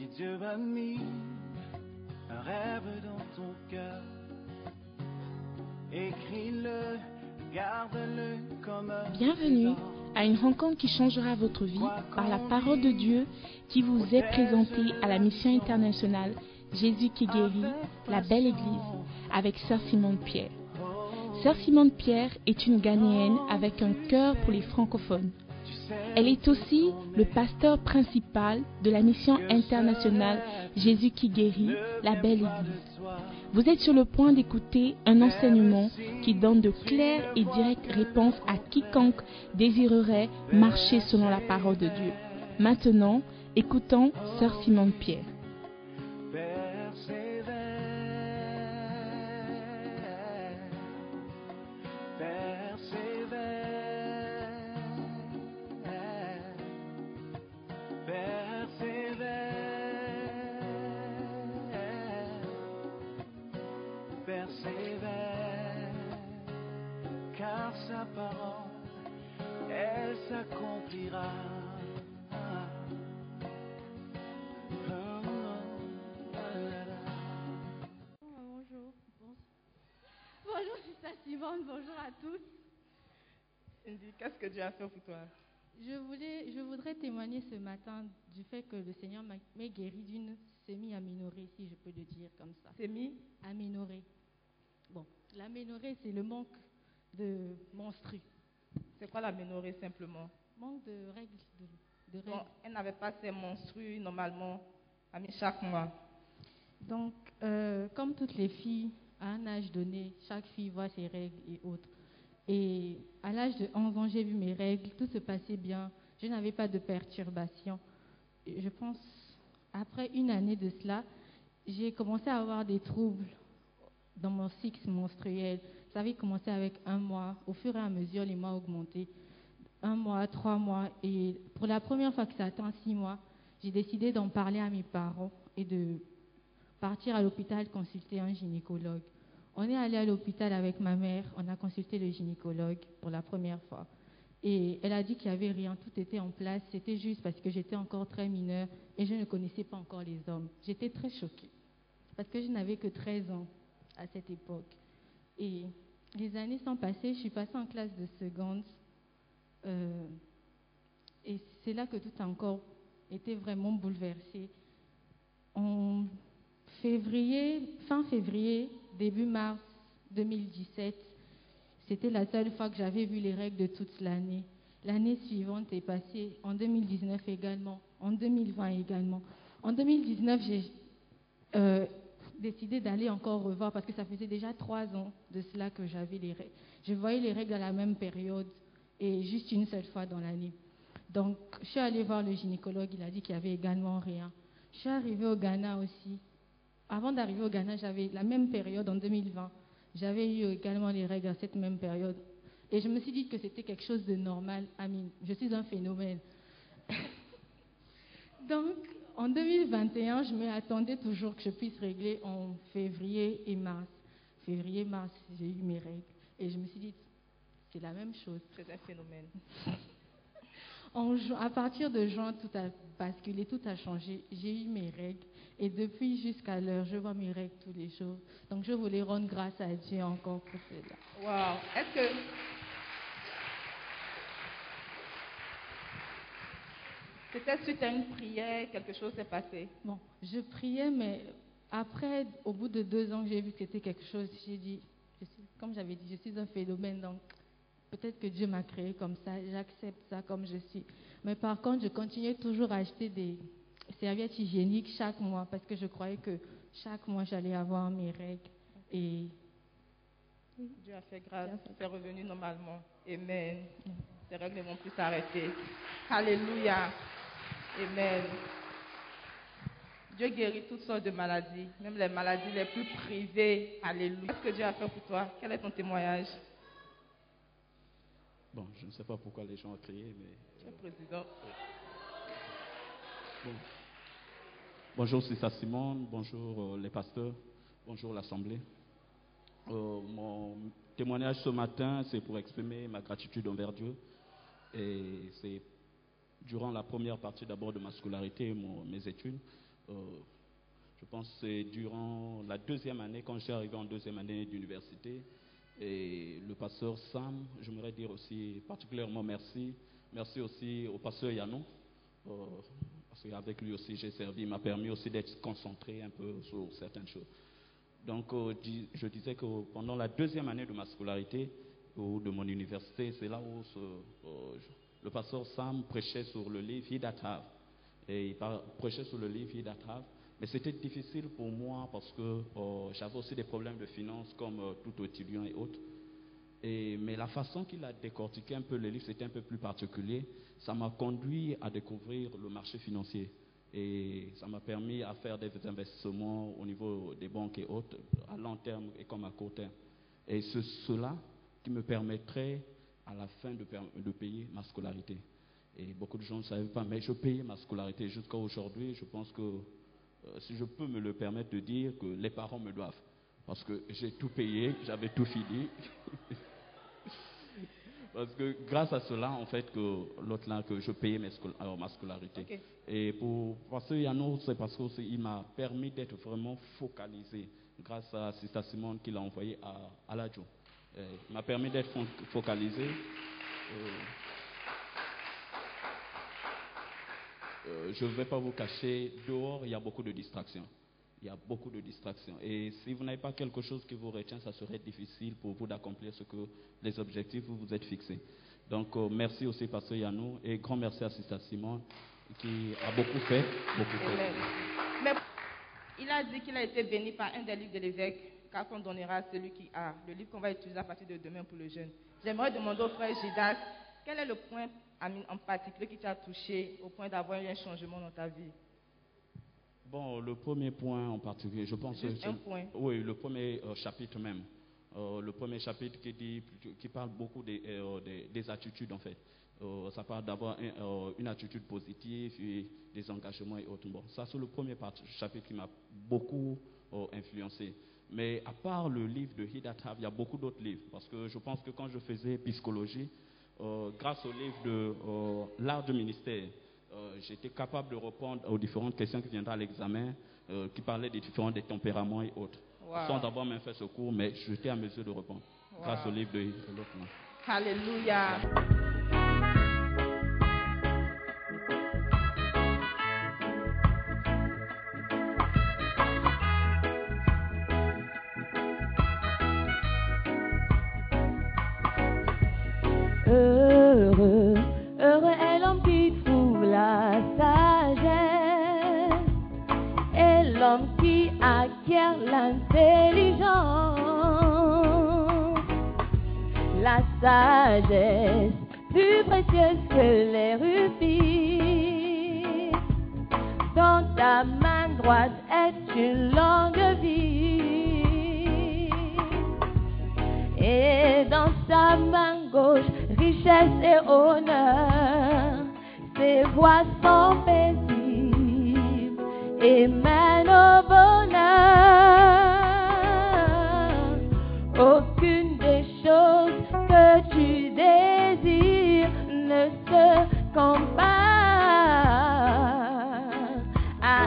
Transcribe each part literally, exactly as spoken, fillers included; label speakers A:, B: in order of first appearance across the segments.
A: Si Dieu a mis un rêve dans ton cœur, écris-le, garde-le comme un
B: Bienvenue à une rencontre qui changera votre vie par la parole de Dieu qui vous est présentée à la mission internationale Jésus qui guérit, la belle église, avec Sœur Simone Pierre. Sœur Simone Pierre est une Ghanéenne avec un cœur pour les francophones. Elle est aussi le pasteur principal de la mission internationale Jésus qui guérit, la belle église. Vous êtes sur le point d'écouter un enseignement qui donne de claires et directes réponses à quiconque désirerait marcher selon la parole de Dieu. Maintenant, écoutons Sœur Simone Pierre.
A: Car sa parole, elle s'accomplira.
C: Bonjour. Bonjour, c'est Simone. Bonjour à tous.
D: Cindy, qu'est-ce que Dieu a fait pour toi?
C: Je, voulais, je voudrais témoigner ce matin du fait que le Seigneur m'a m'a guéri d'une semi-aménorrhée, si je peux le dire comme ça. Semi-aménorrhée. Bon, l'aménorrhée, c'est le manque de menstrues.
D: C'est quoi l'aménorrhée simplement?
C: Manque de règles. De, de règles.
D: Donc, elle n'avait pas ses menstrues normalement chaque mois.
C: Donc, euh, comme toutes les filles, à un âge donné, chaque fille voit ses règles et autres. Et à l'âge de onze ans, j'ai vu mes règles, tout se passait bien, je n'avais pas de perturbations. Et je pense, après une année de cela, j'ai commencé à avoir des troubles dans mon cycle menstruel. Ça avait commencé avec un mois. Au fur et à mesure, les mois augmentaient. Un mois, trois mois. Et pour la première fois que ça atteint six mois, j'ai décidé d'en parler à mes parents et de partir à l'hôpital consulter un gynécologue. On est allé à l'hôpital avec ma mère. On a consulté le gynécologue pour la première fois. Et elle a dit qu'il n'y avait rien. Tout était en place. C'était juste parce que j'étais encore très mineure et je ne connaissais pas encore les hommes. J'étais très choquée parce que je n'avais que treize ans à cette époque. Et les années sont passées, je suis passée en classe de seconde euh, et c'est là que tout a encore été vraiment bouleversé. En février, fin février, début mars deux mille dix-sept, c'était la seule fois que j'avais vu les règles de toute l'année. L'année suivante est passée, en deux mille dix-neuf également, en deux mille vingt également. En deux mille dix-neuf, j'ai euh, décidé d'aller encore revoir parce que ça faisait déjà trois ans de cela que j'avais les règles. Je voyais les règles à la même période et juste une seule fois dans l'année. Donc, je suis allée voir le gynécologue, il a dit qu'il n'y avait également rien. Je suis arrivée au Ghana aussi. Avant d'arriver au Ghana, j'avais la même période en deux mille vingt. J'avais eu également les règles à cette même période. Et je me suis dit que c'était quelque chose de normal. Amine, je suis un phénomène. Donc, en deux mille vingt et un, je m'attendais toujours que je puisse régler en février et mars. Février, mars, j'ai eu mes règles. Et je me suis dit, c'est la même chose.
D: C'est un phénomène.
C: En ju- à partir de juin, tout a basculé, tout a changé. J'ai eu mes règles. Et depuis jusqu'à l'heure, je vois mes règles tous les jours. Donc, je voulais rendre grâce à Dieu encore pour cela.
D: Wow. Est-ce que... C'était suite à une prière, quelque chose s'est passé?
C: Bon, je priais, mais après, au bout de deux ans, j'ai vu que c'était quelque chose. J'ai dit, je suis, comme j'avais dit, je suis un phénomène, donc peut-être que Dieu m'a créé comme ça, j'accepte ça comme je suis. Mais par contre, je continuais toujours à acheter des serviettes hygiéniques chaque mois parce que je croyais que chaque mois, j'allais avoir mes règles. Et
D: Dieu a fait grâce, c'est revenu normalement. Amen. Ces règles ne vont plus s'arrêter. Alléluia. Amen. Dieu guérit toutes sortes de maladies, même les maladies les plus privées. Alléluia. Qu'est-ce que Dieu a fait pour toi? Quel est ton témoignage?
E: Bon, je ne sais pas pourquoi les gens ont crié, mais...
D: Tu es président.
E: Bon. Bonjour, c'est ça Simone. Bonjour euh, les pasteurs. Bonjour l'Assemblée. Euh, mon témoignage ce matin, c'est pour exprimer ma gratitude envers Dieu. Et c'est durant la première partie d'abord de ma scolarité, mon, mes études. Euh, je pense que c'est durant la deuxième année, quand je suis arrivé en deuxième année d'université, et le pasteur Sam, j'aimerais dire aussi particulièrement merci. Merci aussi au pasteur Yanou, euh, parce qu'avec lui aussi j'ai servi, il m'a permis aussi d'être concentré un peu sur certaines choses. Donc euh, je disais que pendant la deuxième année de ma scolarité, ou de mon université, c'est là où ce, euh, le pasteur Sam prêchait sur le livre He That Have. Et il prêchait sur le livre He That Have. Mais c'était difficile pour moi parce que euh, j'avais aussi des problèmes de finances comme euh, tout étudiant et autres. Et, mais la façon qu'il a décortiqué un peu le livre, c'était un peu plus particulier. Ça m'a conduit à découvrir le marché financier. Et ça m'a permis à faire des investissements au niveau des banques et autres, à long terme et comme à court terme. Et c'est cela qui me permettrait à la fin de, de payer ma scolarité. Et beaucoup de gens ne savaient pas, mais je payais ma scolarité jusqu'à aujourd'hui. Je pense que euh, si je peux me le permettre de dire que les parents me doivent, parce que j'ai tout payé, j'avais tout fini. Parce que grâce à cela, en fait, que l'autre là, que je payais mes scol alors, ma scolarité. Okay. Et pour Pasteur Yanou, c'est parce qu'il m'a permis d'être vraiment focalisé grâce à Sister Simone qu'il a envoyé à, à la Jo. Il m'a permis d'être focalisé. Euh, euh, je ne vais pas vous cacher, dehors, il y a beaucoup de distractions. Il y a beaucoup de distractions. Et si vous n'avez pas quelque chose qui vous retient, ça serait difficile pour vous d'accomplir ce que les objectifs que vous vous êtes fixés. Donc, euh, merci aussi, Pasteur Yanou, et grand merci à Sister Simone, qui a beaucoup fait. Beaucoup fait.
D: Mais il a dit qu'il a été béni par un des livres de l'évêque, car qu'on donnera à celui qui a. Le livre qu'on va utiliser à partir de demain pour le jeûne. J'aimerais demander au frère Gidas, quel est le point en particulier qui t'a touché au point d'avoir eu un changement dans ta vie?
E: Bon, le premier point en particulier, je pense
D: Juste
E: que
D: un point.
E: Oui, le premier euh, chapitre même. Euh, le premier chapitre qui, dit, qui parle beaucoup des, euh, des, des attitudes en fait. Euh, ça parle d'avoir un, euh, une attitude positive et des engagements et autres. Bon, ça c'est le premier chapitre qui m'a beaucoup euh, influencé. Mais à part le livre de He That Have, il y a beaucoup d'autres livres. Parce que je pense que quand je faisais psychologie, euh, grâce au livre de euh, l'art du ministère, euh, j'étais capable de répondre aux différentes questions qui viendraient à l'examen, euh, qui parlaient des différents des tempéraments et autres. Wow. Sans avoir même fait ce cours, mais j'étais à mesure de répondre. Wow. Grâce au livre de, de l'autre.
D: Alléluia.
F: Heureux, heureux est l'homme qui trouve la sagesse, et l'homme qui acquiert l'intelligence. La sagesse, plus précieuse que les rubis, dans ta main droite est une longue vie, et dans sa main gauche, richesse et honneur. Ses voies sont paisibles et mènent au bonheur. Aucune des choses que tu désires ne se compare à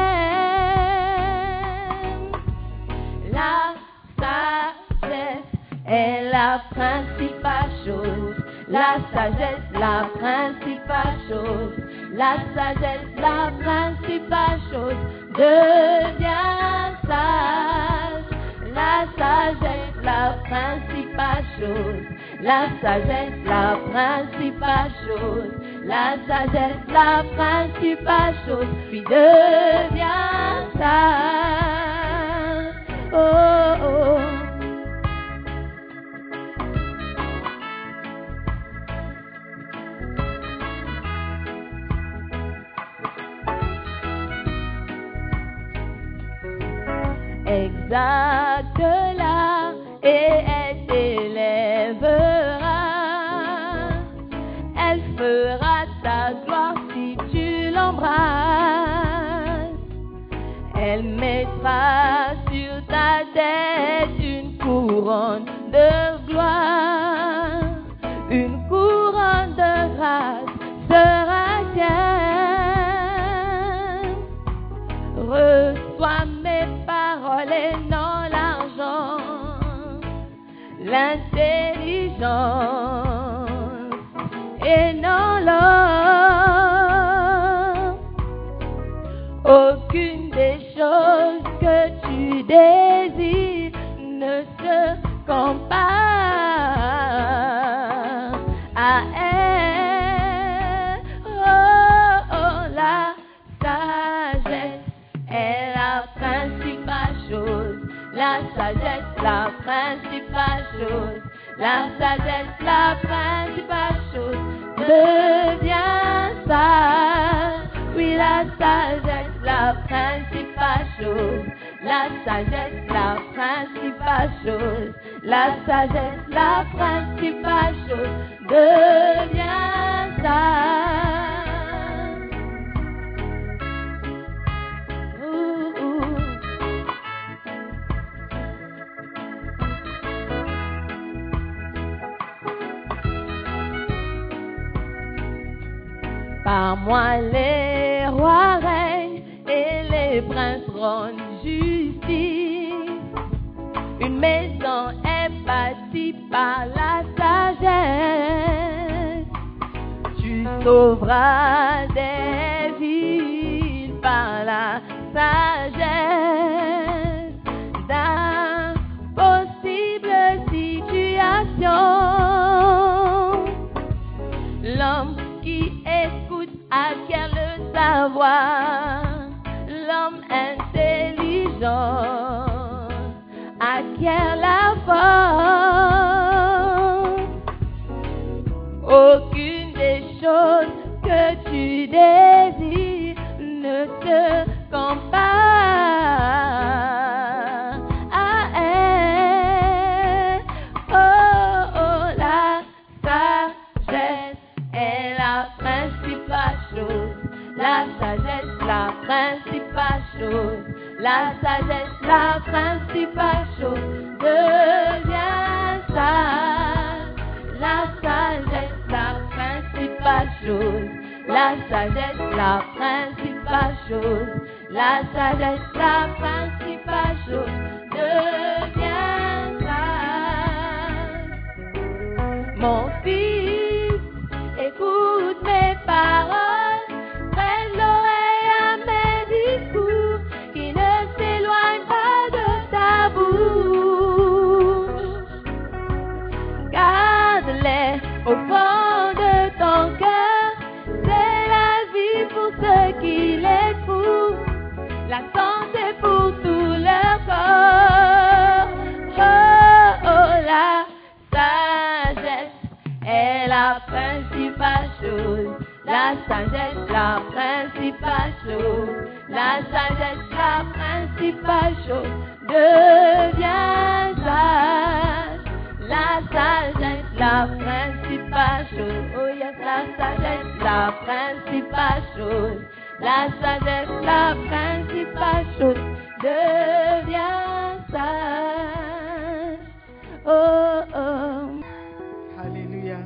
F: elle. La sagesse est la principale chose. La sagesse, la principale chose. La sagesse, la principale chose. Deviens sage. La sagesse, la principale chose. La sagesse, la principale chose. La sagesse, la principale chose. Puis deviens sage. Oh, oh. Exacte là et elle t'élèvera. Elle fera ta gloire si tu l'embrasses. Elle mettra sur ta tête une couronne de gloire. Une couronne de grâce sera tienne. l'intelligence et non l'or. Aucune des choses que tu désires ne se compare à elle. Oh, oh, la sagesse est la principale chose. La sagesse, la principale chose. La sagesse, la principale chose. Deviens sage. Oui, la sagesse, la principale chose. La sagesse, la principale chose. La sagesse, la principale chose. Deviens sage. Ouh, ouh. Par moi les rois règnent et les princes rendent justice. Une maison est bâtie par la sagesse. Tu sauveras des villes par la sagesse. D'impossibles situations, l'homme qui écoute acquiert le savoir. L'homme intelligent acquiert la force. Aucune des choses que tu désires ne te compare à elle. Oh, oh, la sagesse est la principale chose. La sagesse, la principale chose. La sagesse, la principale chose. Deviens sage. La sagesse, la principale chose. La sagesse, la principale chose. La sagesse, la principale chose. Deviens sage. Mon fils, écoute mes paroles. Prête l'oreille à mes discours, qui ne s'éloignent pas de ta bouche. Garde-les au fond de ton cœur. C'est la vie pour ceux qui l'éprouvent, la santé pour tout leur corps. Oh, oh, la sagesse est la principale chose. La sagesse, la principale chose. La sagesse, la principale chose. Deviens sage. La sagesse, la principale chose. Oh yes, la sagesse, la principale chose. La sagesse, la principale chose. Deviens sage. Oh, oh.
G: Hallelujah.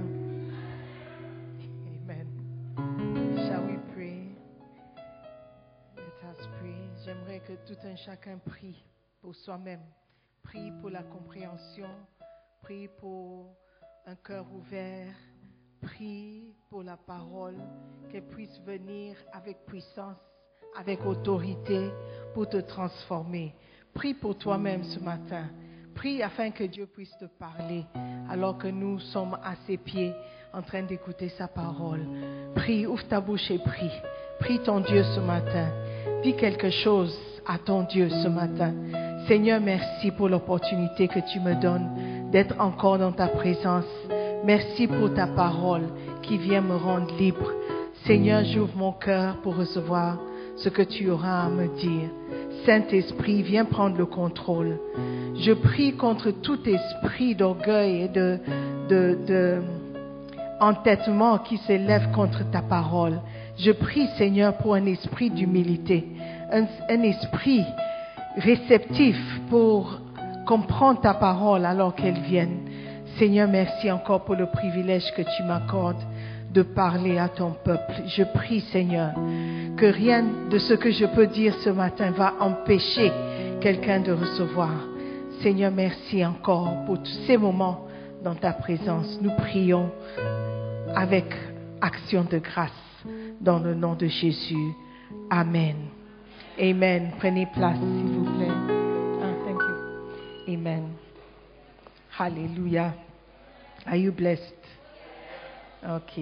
G: Amen. Shall we pray? Let us pray. J'aimerais que tout un chacun prie pour soi-même. Prie pour la compréhension. Prie pour un cœur ouvert. Prie pour la parole, qu'elle puisse venir avec puissance, avec autorité pour te transformer. Prie pour toi-même ce matin. Prie afin que Dieu puisse te parler alors que nous sommes à ses pieds en train d'écouter sa parole. Prie, ouvre ta bouche et prie. Prie ton Dieu ce matin. Dis quelque chose à ton Dieu ce matin. Seigneur, merci pour l'opportunité que tu me donnes d'être encore dans ta présence. Merci pour ta parole qui vient me rendre libre. Seigneur, j'ouvre mon cœur pour recevoir ce que tu auras à me dire. Saint-Esprit, viens prendre le contrôle. Je prie contre tout esprit d'orgueil et de, de, de entêtement qui s'élève contre ta parole. Je prie, Seigneur, pour un esprit d'humilité, un, un esprit réceptif pour comprendre ta parole alors qu'elle vienne. Seigneur, merci encore pour le privilège que tu m'accordes de parler à ton peuple. Je prie, Seigneur, que rien de ce que je peux dire ce matin va empêcher quelqu'un de recevoir. Seigneur, merci encore pour tous ces moments dans ta présence. Nous prions avec action de grâce dans le nom de Jésus. Amen. Amen. Prenez place, s'il vous plaît. Ah, thank you. Amen. Hallelujah. Are you blessed? Ok.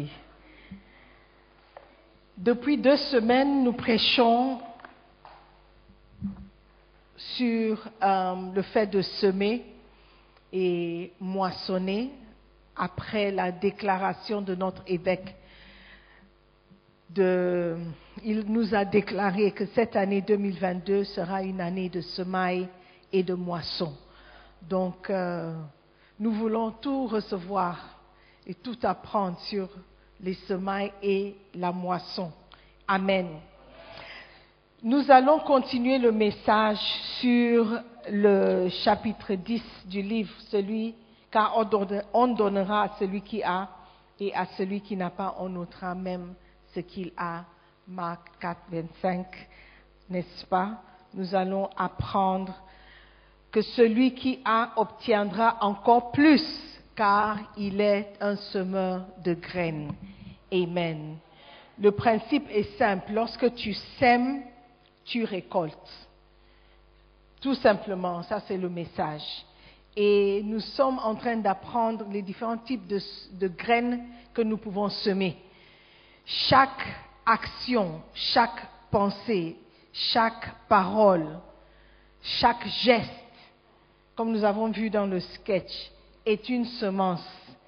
G: Depuis deux semaines, nous prêchons sur euh, le fait de semer et moissonner après la déclaration de notre évêque. De, il nous a déclaré que cette année deux mille vingt-deux sera une année de semailles et de moisson. Donc, euh, nous voulons tout recevoir et tout apprendre sur les semailles et la moisson. Amen. Nous allons continuer le message sur le chapitre dix du livre, celui, car on donnera à celui qui a, et à celui qui n'a pas, on notera même ce qu'il a. Marc quatre, vingt-cinq, n'est-ce pas? Nous allons apprendre que celui qui a obtiendra encore plus, car il est un semeur de graines. Amen. Le principe est simple. Lorsque tu sèmes, tu récoltes. Tout simplement, ça c'est le message. Et nous sommes en train d'apprendre les différents types de, de graines que nous pouvons semer. Chaque action, chaque pensée, chaque parole, chaque geste, comme nous avons vu dans le sketch, est une semence.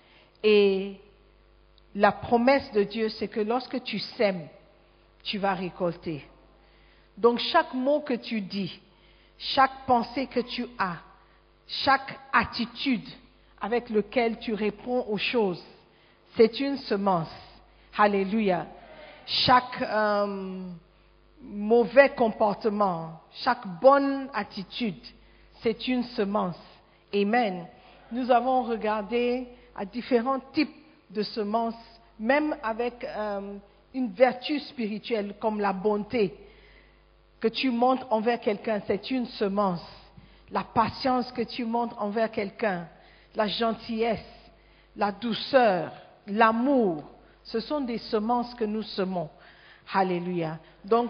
G: Et la promesse de Dieu, c'est que lorsque tu sèmes, tu vas récolter. Donc chaque mot que tu dis, chaque pensée que tu as, chaque attitude avec laquelle tu réponds aux choses, c'est une semence. Alléluia. Chaque euh, mauvais comportement, chaque bonne attitude, c'est une semence. Amen. Nous avons regardé à différents types de semences, même avec euh, une vertu spirituelle comme la bonté que tu montres envers quelqu'un, c'est une semence. La patience que tu montres envers quelqu'un, la gentillesse, la douceur, l'amour, ce sont des semences que nous semons. Alléluia. Donc,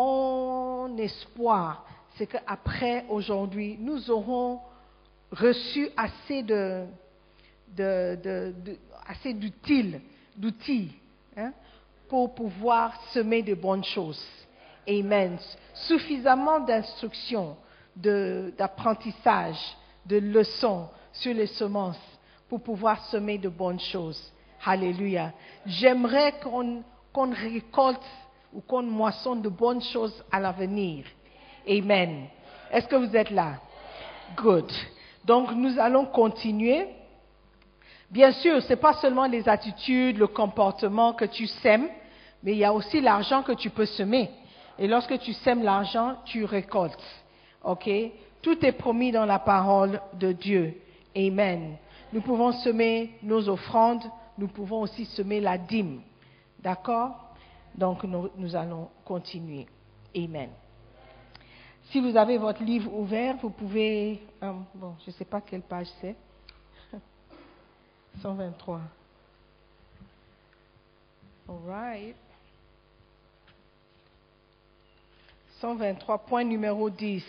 G: mon espoir, c'est qu'après aujourd'hui, nous aurons reçu assez de, de, de, de assez d'utiles, d'outils, hein, pour pouvoir semer de bonnes choses. Amen. Suffisamment d'instructions, de, d'apprentissage, de leçons sur les semences pour pouvoir semer de bonnes choses. Alléluia. J'aimerais qu'on, qu'on récolte ou qu'on moissonne de bonnes choses à l'avenir. Amen. Est-ce que vous êtes là? Good. Donc, nous allons continuer. Bien sûr, ce n'est pas seulement les attitudes, le comportement que tu sèmes, mais il y a aussi l'argent que tu peux semer. Et lorsque tu sèmes l'argent, tu récoltes. OK? Tout est promis dans la parole de Dieu. Amen. Nous pouvons semer nos offrandes, nous pouvons aussi semer la dîme. D'accord? Donc, nous, nous allons continuer. Amen. Si vous avez votre livre ouvert, vous pouvez... Euh, bon, je ne sais pas quelle page c'est. cent vingt-trois. All right. cent vingt-trois, point numéro dix.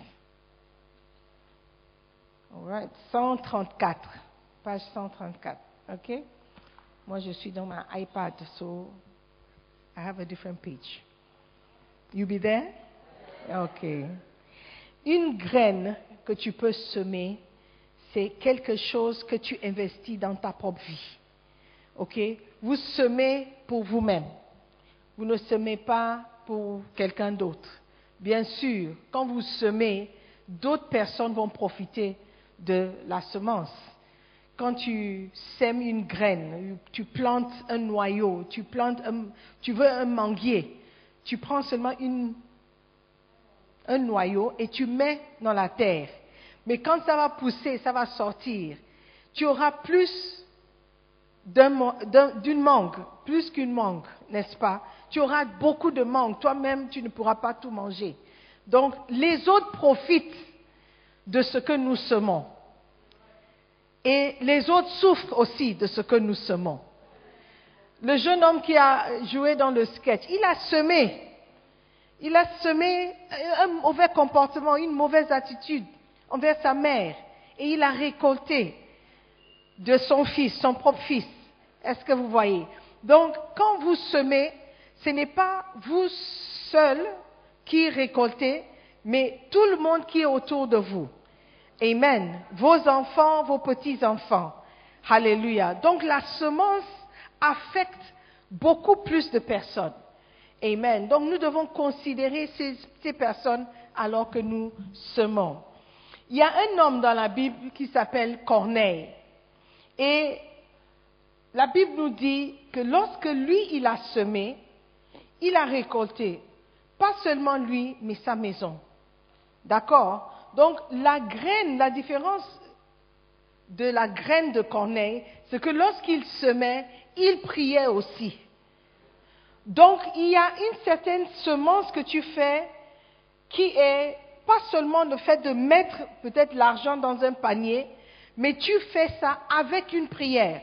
G: All right. cent trente-quatre. Page cent trente-quatre. OK? Moi, je suis dans ma iPad, so I have a different page. You be there? OK. Une graine que tu peux semer, c'est quelque chose que tu investis dans ta propre vie. OK? Vous semez pour vous-même. Vous ne semez pas pour quelqu'un d'autre. Bien sûr, quand vous semez, d'autres personnes vont profiter de la semence. Quand tu sèmes une graine, tu plantes un noyau, tu, plantes un, tu veux un manguier, tu prends seulement une, un noyau et tu mets dans la terre. Mais quand ça va pousser, ça va sortir, tu auras plus d'un, d'un, d'une mangue, plus qu'une mangue, n'est-ce pas? Tu auras beaucoup de mangue, toi-même tu ne pourras pas tout manger. Donc les autres profitent de ce que nous semons. Et les autres souffrent aussi de ce que nous semons. Le jeune homme qui a joué dans le sketch, il a semé. Il a semé un mauvais comportement, une mauvaise attitude envers sa mère. Et il a récolté de son fils, son propre fils. Est-ce que vous voyez? Donc, quand vous semez, ce n'est pas vous seul qui récoltez, mais tout le monde qui est autour de vous. Amen. Vos enfants, vos petits-enfants. Alléluia. Donc, la semence affecte beaucoup plus de personnes. Amen. Donc, nous devons considérer ces, ces personnes alors que nous semons. Il y a un homme dans la Bible qui s'appelle Corneille. Et la Bible nous dit que lorsque lui, il a semé, il a récolté. Pas seulement lui, mais sa maison. D'accord? Donc, la graine, la différence de la graine de Corneille, c'est que lorsqu'il semait, il priait aussi. Donc, il y a une certaine semence que tu fais qui est pas seulement le fait de mettre peut-être l'argent dans un panier, mais tu fais ça avec une prière.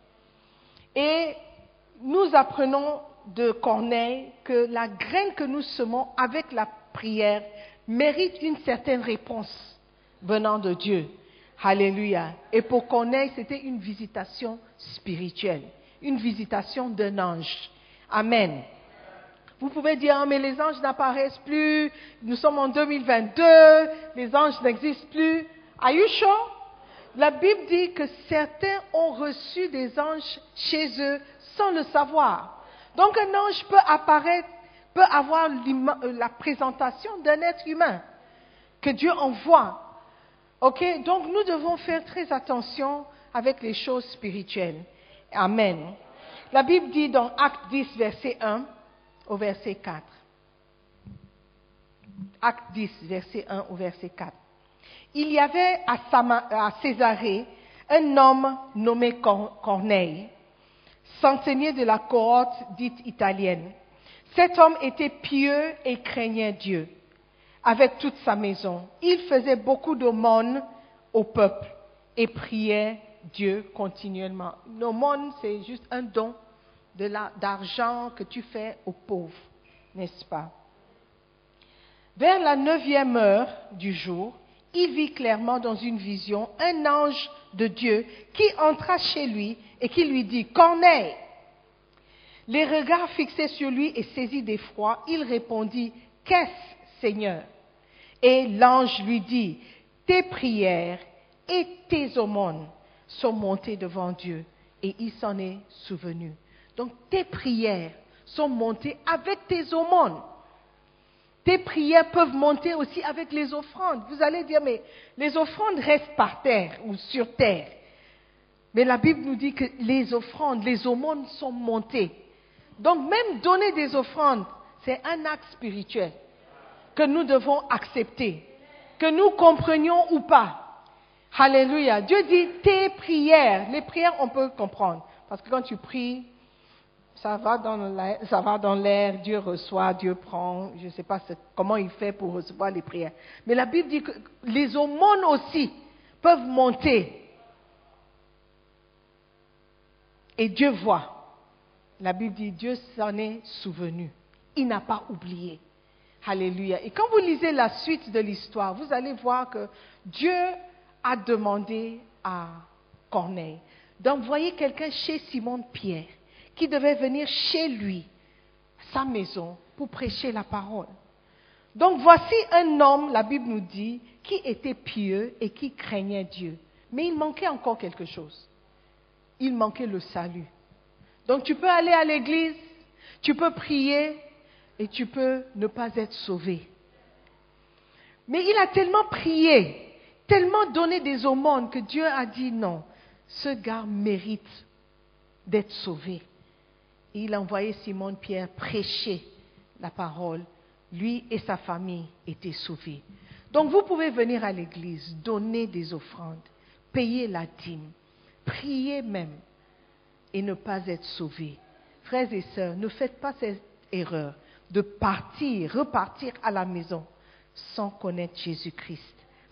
G: Et nous apprenons de Corneille que la graine que nous semons avec la prière mérite une certaine réponse venant de Dieu. Alléluia. Et pour Corneille, c'était une visitation spirituelle, une visitation d'un ange. Amen. Vous pouvez dire, ah, mais les anges n'apparaissent plus, nous sommes en deux mille vingt-deux, les anges n'existent plus. Are you sure? La Bible dit que certains ont reçu des anges chez eux sans le savoir. Donc un ange peut apparaître, peut avoir la présentation d'un être humain que Dieu envoie. Ok? Donc nous devons faire très attention avec les choses spirituelles. Amen. La Bible dit dans Acte dix, verset un au verset quatre. Acte dix, verset un au verset quatre. Il y avait à, Sama, à Césarée un homme nommé Corneille, centenier de la cohorte dite italienne. Cet homme était pieux et craignait Dieu avec toute sa maison. Il faisait beaucoup d'aumônes au peuple et priait Dieu continuellement. L'aumône, c'est juste un don de la, d'argent que tu fais aux pauvres, n'est-ce pas? Vers la neuvième heure du jour, il vit clairement dans une vision un ange de Dieu qui entra chez lui et qui lui dit « Corneille !» Les regards fixés sur lui et saisi d'effroi, il répondit « Qu'est-ce, Seigneur ?» Et l'ange lui dit « Tes prières et tes aumônes sont montées devant Dieu. » Et il s'en est souvenu. Donc tes prières sont montées avec tes aumônes. Tes prières peuvent monter aussi avec les offrandes. Vous allez dire, mais les offrandes restent par terre ou sur terre. Mais la Bible nous dit que les offrandes, les aumônes sont montées. Donc même donner des offrandes, c'est un acte spirituel que nous devons accepter, que nous comprenions ou pas. Alléluia. Dieu dit tes prières. Les prières, on peut comprendre. Parce que quand tu pries, ça va dans l'air, ça va dans l'air, Dieu reçoit, Dieu prend. Je ne sais pas comment il fait pour recevoir les prières. Mais la Bible dit que les aumônes aussi peuvent monter. Et Dieu voit. La Bible dit Dieu s'en est souvenu. Il n'a pas oublié. Alléluia. Et quand vous lisez la suite de l'histoire, vous allez voir que Dieu a demandé à Corneille d'envoyer quelqu'un chez Simon-Pierre qui devait venir chez lui, sa maison, pour prêcher la parole. Donc voici un homme, la Bible nous dit, qui était pieux et qui craignait Dieu. Mais il manquait encore quelque chose. Il manquait le salut. Donc tu peux aller à l'église, tu peux prier et tu peux ne pas être sauvé. Mais il a tellement prié, tellement donné des aumônes que Dieu a dit non, ce gars mérite d'être sauvé. Et il a envoyé Simon-Pierre prêcher la parole. Lui et sa famille étaient sauvés. Donc vous pouvez venir à l'église, donner des offrandes, payer la dîme, prier même et ne pas être sauvé. Frères et sœurs, ne faites pas cette erreur de partir, repartir à la maison sans connaître Jésus-Christ.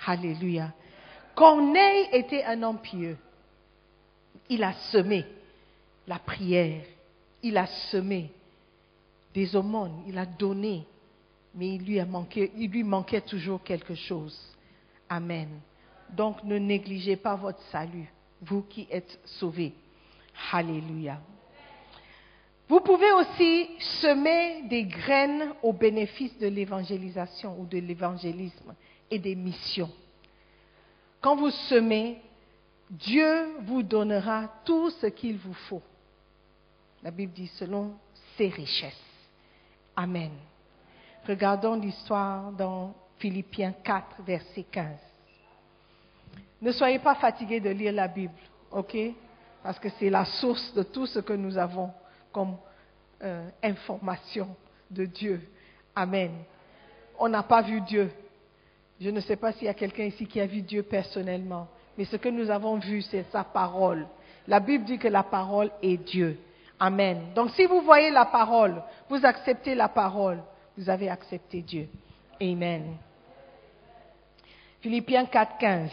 G: Alléluia. Corneille était un homme pieux. Il a semé la prière. Il a semé des aumônes. Il a donné. Mais il lui, a manqué, il lui manquait toujours quelque chose. Amen. Donc ne négligez pas votre salut, vous qui êtes sauvés. Alléluia. Vous pouvez aussi semer des graines au bénéfice de l'évangélisation ou de l'évangélisme et des missions. Quand vous semez, Dieu vous donnera tout ce qu'il vous faut. La Bible dit selon ses richesses. Amen. Regardons l'histoire dans Philippiens quatre, verset quinze. Ne soyez pas fatigués de lire la Bible, ok? Parce que c'est la source de tout ce que nous avons comme euh, information de Dieu. Amen. On n'a pas vu Dieu. Je ne sais pas s'il y a quelqu'un ici qui a vu Dieu personnellement, mais ce que nous avons vu, c'est sa parole. La Bible dit que la parole est Dieu. Amen. Donc si vous voyez la parole, vous acceptez la parole, vous avez accepté Dieu. Amen. Philippiens quatre, quinze.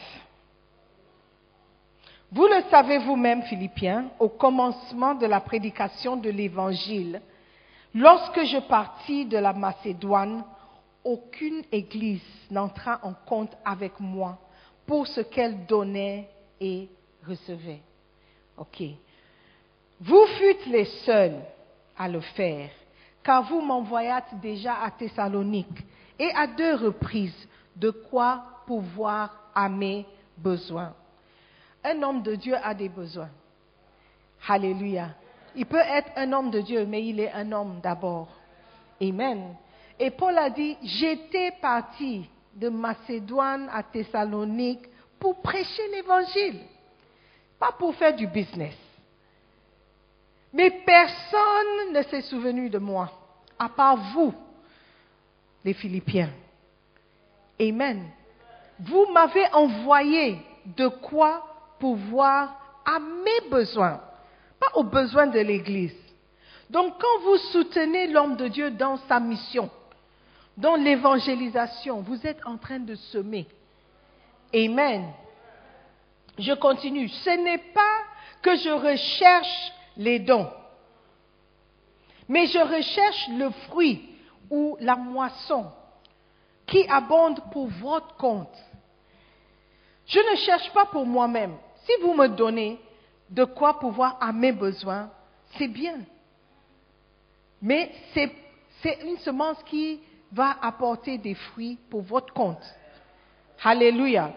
G: Vous le savez vous-même, Philippiens, au commencement de la prédication de l'Évangile, lorsque je partis de la Macédoine, aucune église n'entra en compte avec moi pour ce qu'elle donnait et recevait. Ok. Vous fûtes les seuls à le faire, car vous m'envoyâtes déjà à Thessalonique et à deux reprises de quoi pouvoir à mes besoins. Un homme de Dieu a des besoins. Alléluia. Il peut être un homme de Dieu, mais il est un homme d'abord. Amen. Et Paul a dit, j'étais parti de Macédoine à Thessalonique pour prêcher l'évangile, pas pour faire du business. Mais personne ne s'est souvenu de moi, à part vous, les Philippiens. Amen. Vous m'avez envoyé de quoi pouvoir à mes besoins, pas aux besoins de l'Église. Donc quand vous soutenez l'homme de Dieu dans sa mission, dans l'évangélisation, vous êtes en train de semer. Amen. Je continue. Ce n'est pas que je recherche les dons, mais je recherche le fruit ou la moisson qui abonde pour votre compte. Je ne cherche pas pour moi-même. Si vous me donnez de quoi pouvoir à mes besoins, c'est bien. Mais c'est, c'est une semence qui va apporter des fruits pour votre compte. Alléluia.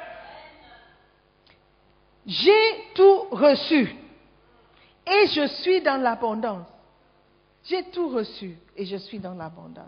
G: J'ai tout reçu et je suis dans l'abondance. J'ai tout reçu et je suis dans l'abondance.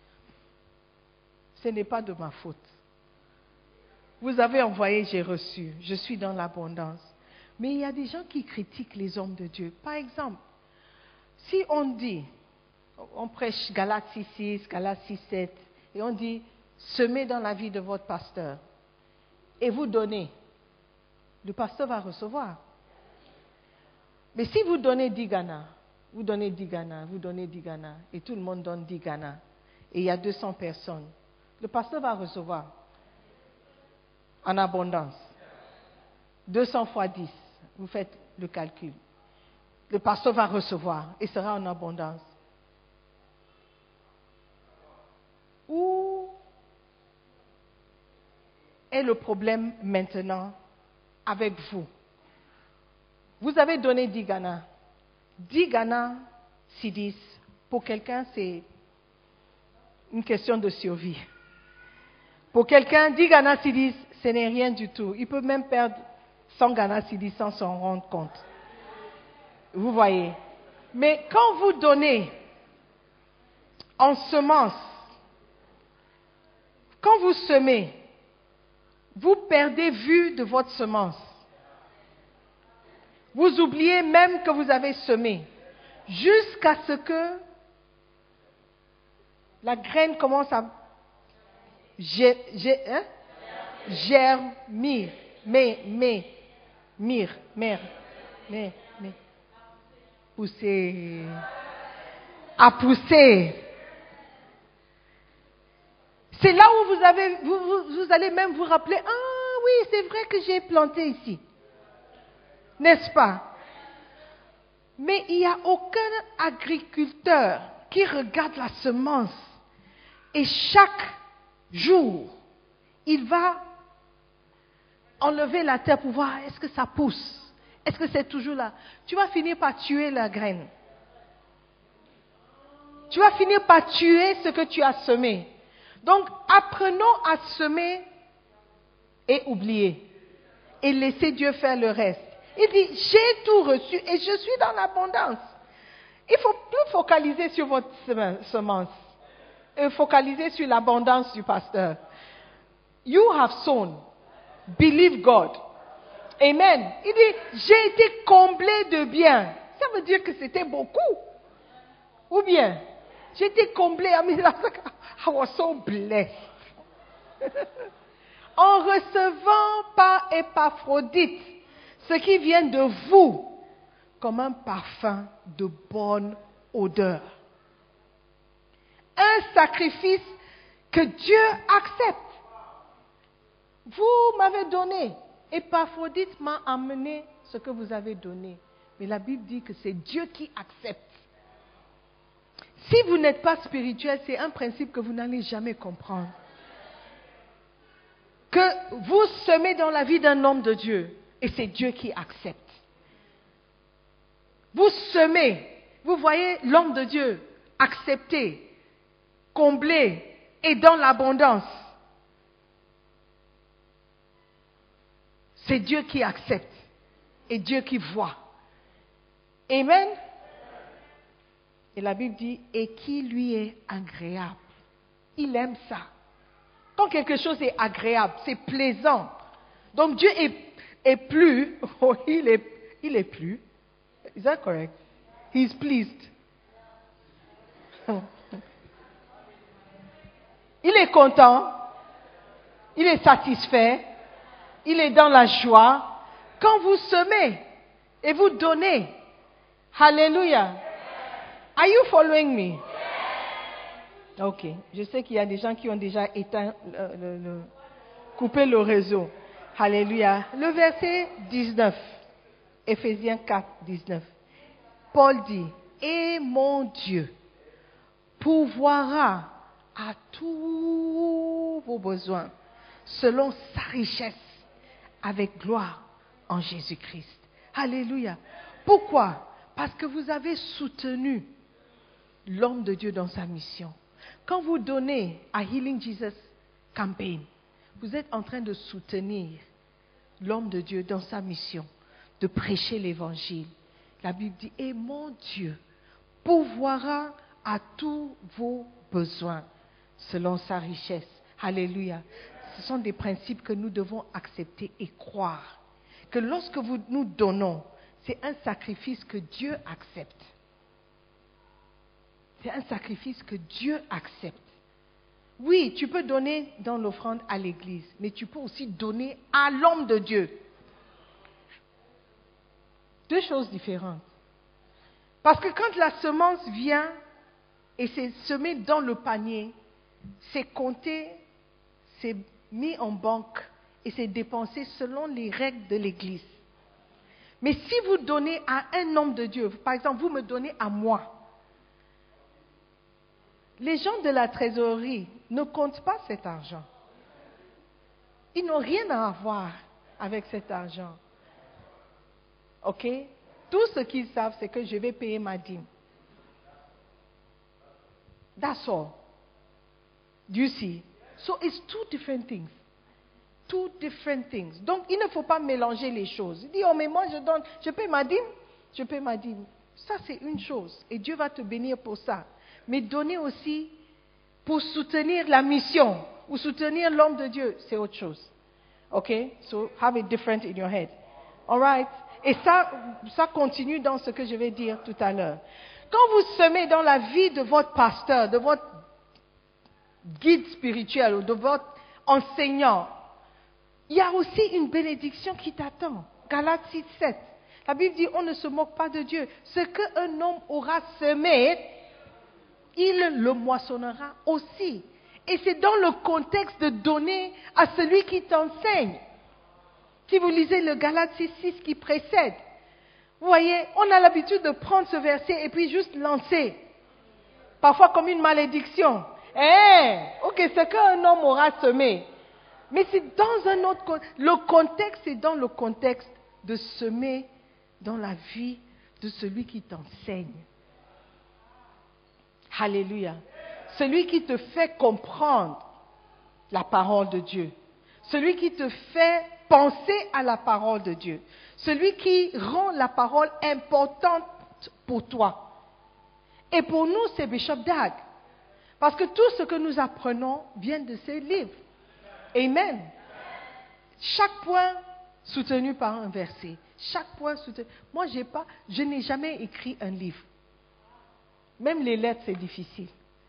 G: Ce n'est pas de ma faute. Vous avez envoyé, j'ai reçu. Je suis dans l'abondance. Mais il y a des gens qui critiquent les hommes de Dieu. Par exemple, si on dit, on prêche Galates six six, Galates six sept, et on dit, semez dans la vie de votre pasteur, et vous donnez, le pasteur va recevoir. Mais si vous donnez dix Ghana, vous donnez dix Ghana, vous donnez dix Ghana, et tout le monde donne dix Ghana, et il y a deux cents personnes, le pasteur va recevoir en abondance. deux cents fois dix, vous faites le calcul. Le pasteur va recevoir et sera en abondance. Où est le problème maintenant avec vous? Vous avez donné dix Ghana. dix Ghana, c'est dix. Pour quelqu'un, c'est une question de survie. Pour quelqu'un, dix Ghana, c'est dix, ce n'est rien du tout. Il peut même perdre cent Ghana, c'est dix sans s'en rendre compte. Vous voyez. Mais quand vous donnez en semence, quand vous semez, vous perdez vue de votre semence. Vous oubliez même que vous avez semé, jusqu'à ce que la graine commence à ger, ger, hein? germir, mais, mais, mire, mère, mais, mais, pousser, à pousser. C'est là où vous, avez, vous, vous, vous allez même vous rappeler, ah oui, c'est vrai que j'ai planté ici. N'est-ce pas? Mais il n'y a aucun agriculteur qui regarde la semence et chaque jour, il va enlever la terre pour voir est-ce que ça pousse, est-ce que c'est toujours là. Tu vas finir par tuer la graine. Tu vas finir par tuer ce que tu as semé. Donc, apprenons à semer et oublier. Et laisser Dieu faire le reste. Il dit, j'ai tout reçu et je suis dans l'abondance. Il ne faut plus focaliser sur votre semence. Et focaliser sur l'abondance du pasteur. You have sown. Believe God. Amen. Il dit, j'ai été comblé de biens. Ça veut dire que c'était beaucoup. Ou bien, j'ai été comblé. I was so blessed. En recevant par Épaphrodite ce qui vient de vous comme un parfum de bonne odeur. Un sacrifice que Dieu accepte. Vous m'avez donné. Épaphrodite m'a amené ce que vous avez donné. Mais la Bible dit que c'est Dieu qui accepte. Si vous n'êtes pas spirituel, c'est un principe que vous n'allez jamais comprendre. Que vous semez dans la vie d'un homme de Dieu et c'est Dieu qui accepte. Vous semez, vous voyez l'homme de Dieu accepté, comblé et dans l'abondance. C'est Dieu qui accepte et Dieu qui voit. Amen. Et la Bible dit, et qui lui est agréable. Il aime ça. Quand quelque chose est agréable, c'est plaisant. Donc Dieu est, est plus, oh, il est, il est plus. Is that correct? He is pleased. Il est content. Il est satisfait. Il est dans la joie. Quand vous semez et vous donnez, hallelujah. Are you following me? Ok. Je sais qu'il y a des gens qui ont déjà éteint, le, le, le, coupé le réseau. Alléluia. Le verset dix-neuf. Éphésiens quatre, dix-neuf. Paul dit, et mon Dieu pourvoira à tous vos besoins selon sa richesse avec gloire en Jésus-Christ. Alléluia. Pourquoi? Parce que vous avez soutenu l'homme de Dieu dans sa mission. Quand vous donnez à Healing Jesus Campaign, vous êtes en train de soutenir l'homme de Dieu dans sa mission, de prêcher l'évangile. La Bible dit, et mon Dieu pourvoira à tous vos besoins selon sa richesse. Alléluia. Ce sont des principes que nous devons accepter et croire. Que lorsque vous, nous donnons, c'est un sacrifice que Dieu accepte. C'est un sacrifice que Dieu accepte. Oui, tu peux donner dans l'offrande à l'église, mais tu peux aussi donner à l'homme de Dieu. Deux choses différentes. Parce que quand la semence vient et c'est semé dans le panier, c'est compté, c'est mis en banque et c'est dépensé selon les règles de l'église. Mais si vous donnez à un homme de Dieu, par exemple, vous me donnez à moi, les gens de la trésorerie ne comptent pas cet argent. Ils n'ont rien à voir avec cet argent. OK? Tout ce qu'ils savent, c'est que je vais payer ma dîme. That's all. Do you see? So it's two different things. Two different things. Donc, il ne faut pas mélanger les choses. Il dit, oh, mais moi, je donne, je paye ma dîme, je paye ma dîme. Ça, c'est une chose. Et Dieu va te bénir pour ça. Mais donner aussi pour soutenir la mission ou soutenir l'homme de Dieu, c'est autre chose. OK? So, have it different in your head. All right? Et ça, ça continue dans ce que je vais dire tout à l'heure. Quand vous semez dans la vie de votre pasteur, de votre guide spirituel ou de votre enseignant, il y a aussi une bénédiction qui t'attend. Galates six, sept. La Bible dit, on ne se moque pas de Dieu. Ce qu'un homme aura semé, il le moissonnera aussi. Et c'est dans le contexte de donner à celui qui t'enseigne. Si vous lisez le Galates six six qui précède, vous voyez, on a l'habitude de prendre ce verset et puis juste lancer. Parfois comme une malédiction. Eh, hey, ok, c'est qu'un homme aura semé. Mais c'est dans un autre contexte. Le contexte, c'est dans le contexte de semer dans la vie de celui qui t'enseigne. Alléluia. Celui qui te fait comprendre la parole de Dieu. Celui qui te fait penser à la parole de Dieu. Celui qui rend la parole importante pour toi. Et pour nous, c'est Bishop Dag. Parce que tout ce que nous apprenons vient de ces livres. Amen. Chaque point soutenu par un verset. Chaque point soutenu. Moi, j'ai pas, je n'ai jamais écrit un livre. Même les lettres, c'est difficile.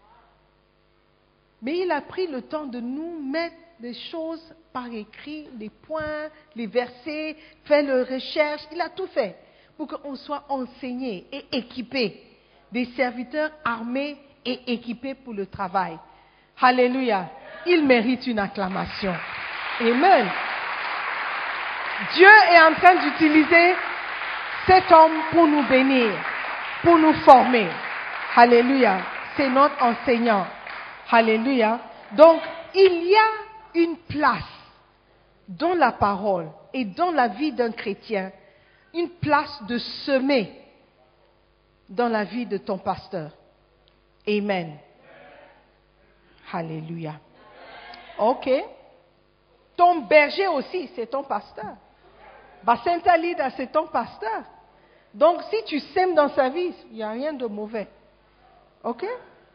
G: Mais il a pris le temps de nous mettre des choses par écrit, les points, les versets, faire les recherches. Il a tout fait pour qu'on soit enseigné et équipé. Des serviteurs armés et équipés pour le travail. Alléluia. Il mérite une acclamation. Amen. Dieu est en train d'utiliser cet homme pour nous bénir, pour nous former. Alléluia. C'est notre enseignant. Alléluia. Donc, il y a une place dans la parole et dans la vie d'un chrétien, une place de semer dans la vie de ton pasteur. Amen. Alléluia. Ok. Ton berger aussi, c'est ton pasteur. Bacenta Lida, c'est ton pasteur. Donc, si tu sèmes dans sa vie, il n'y a rien de mauvais. Ok?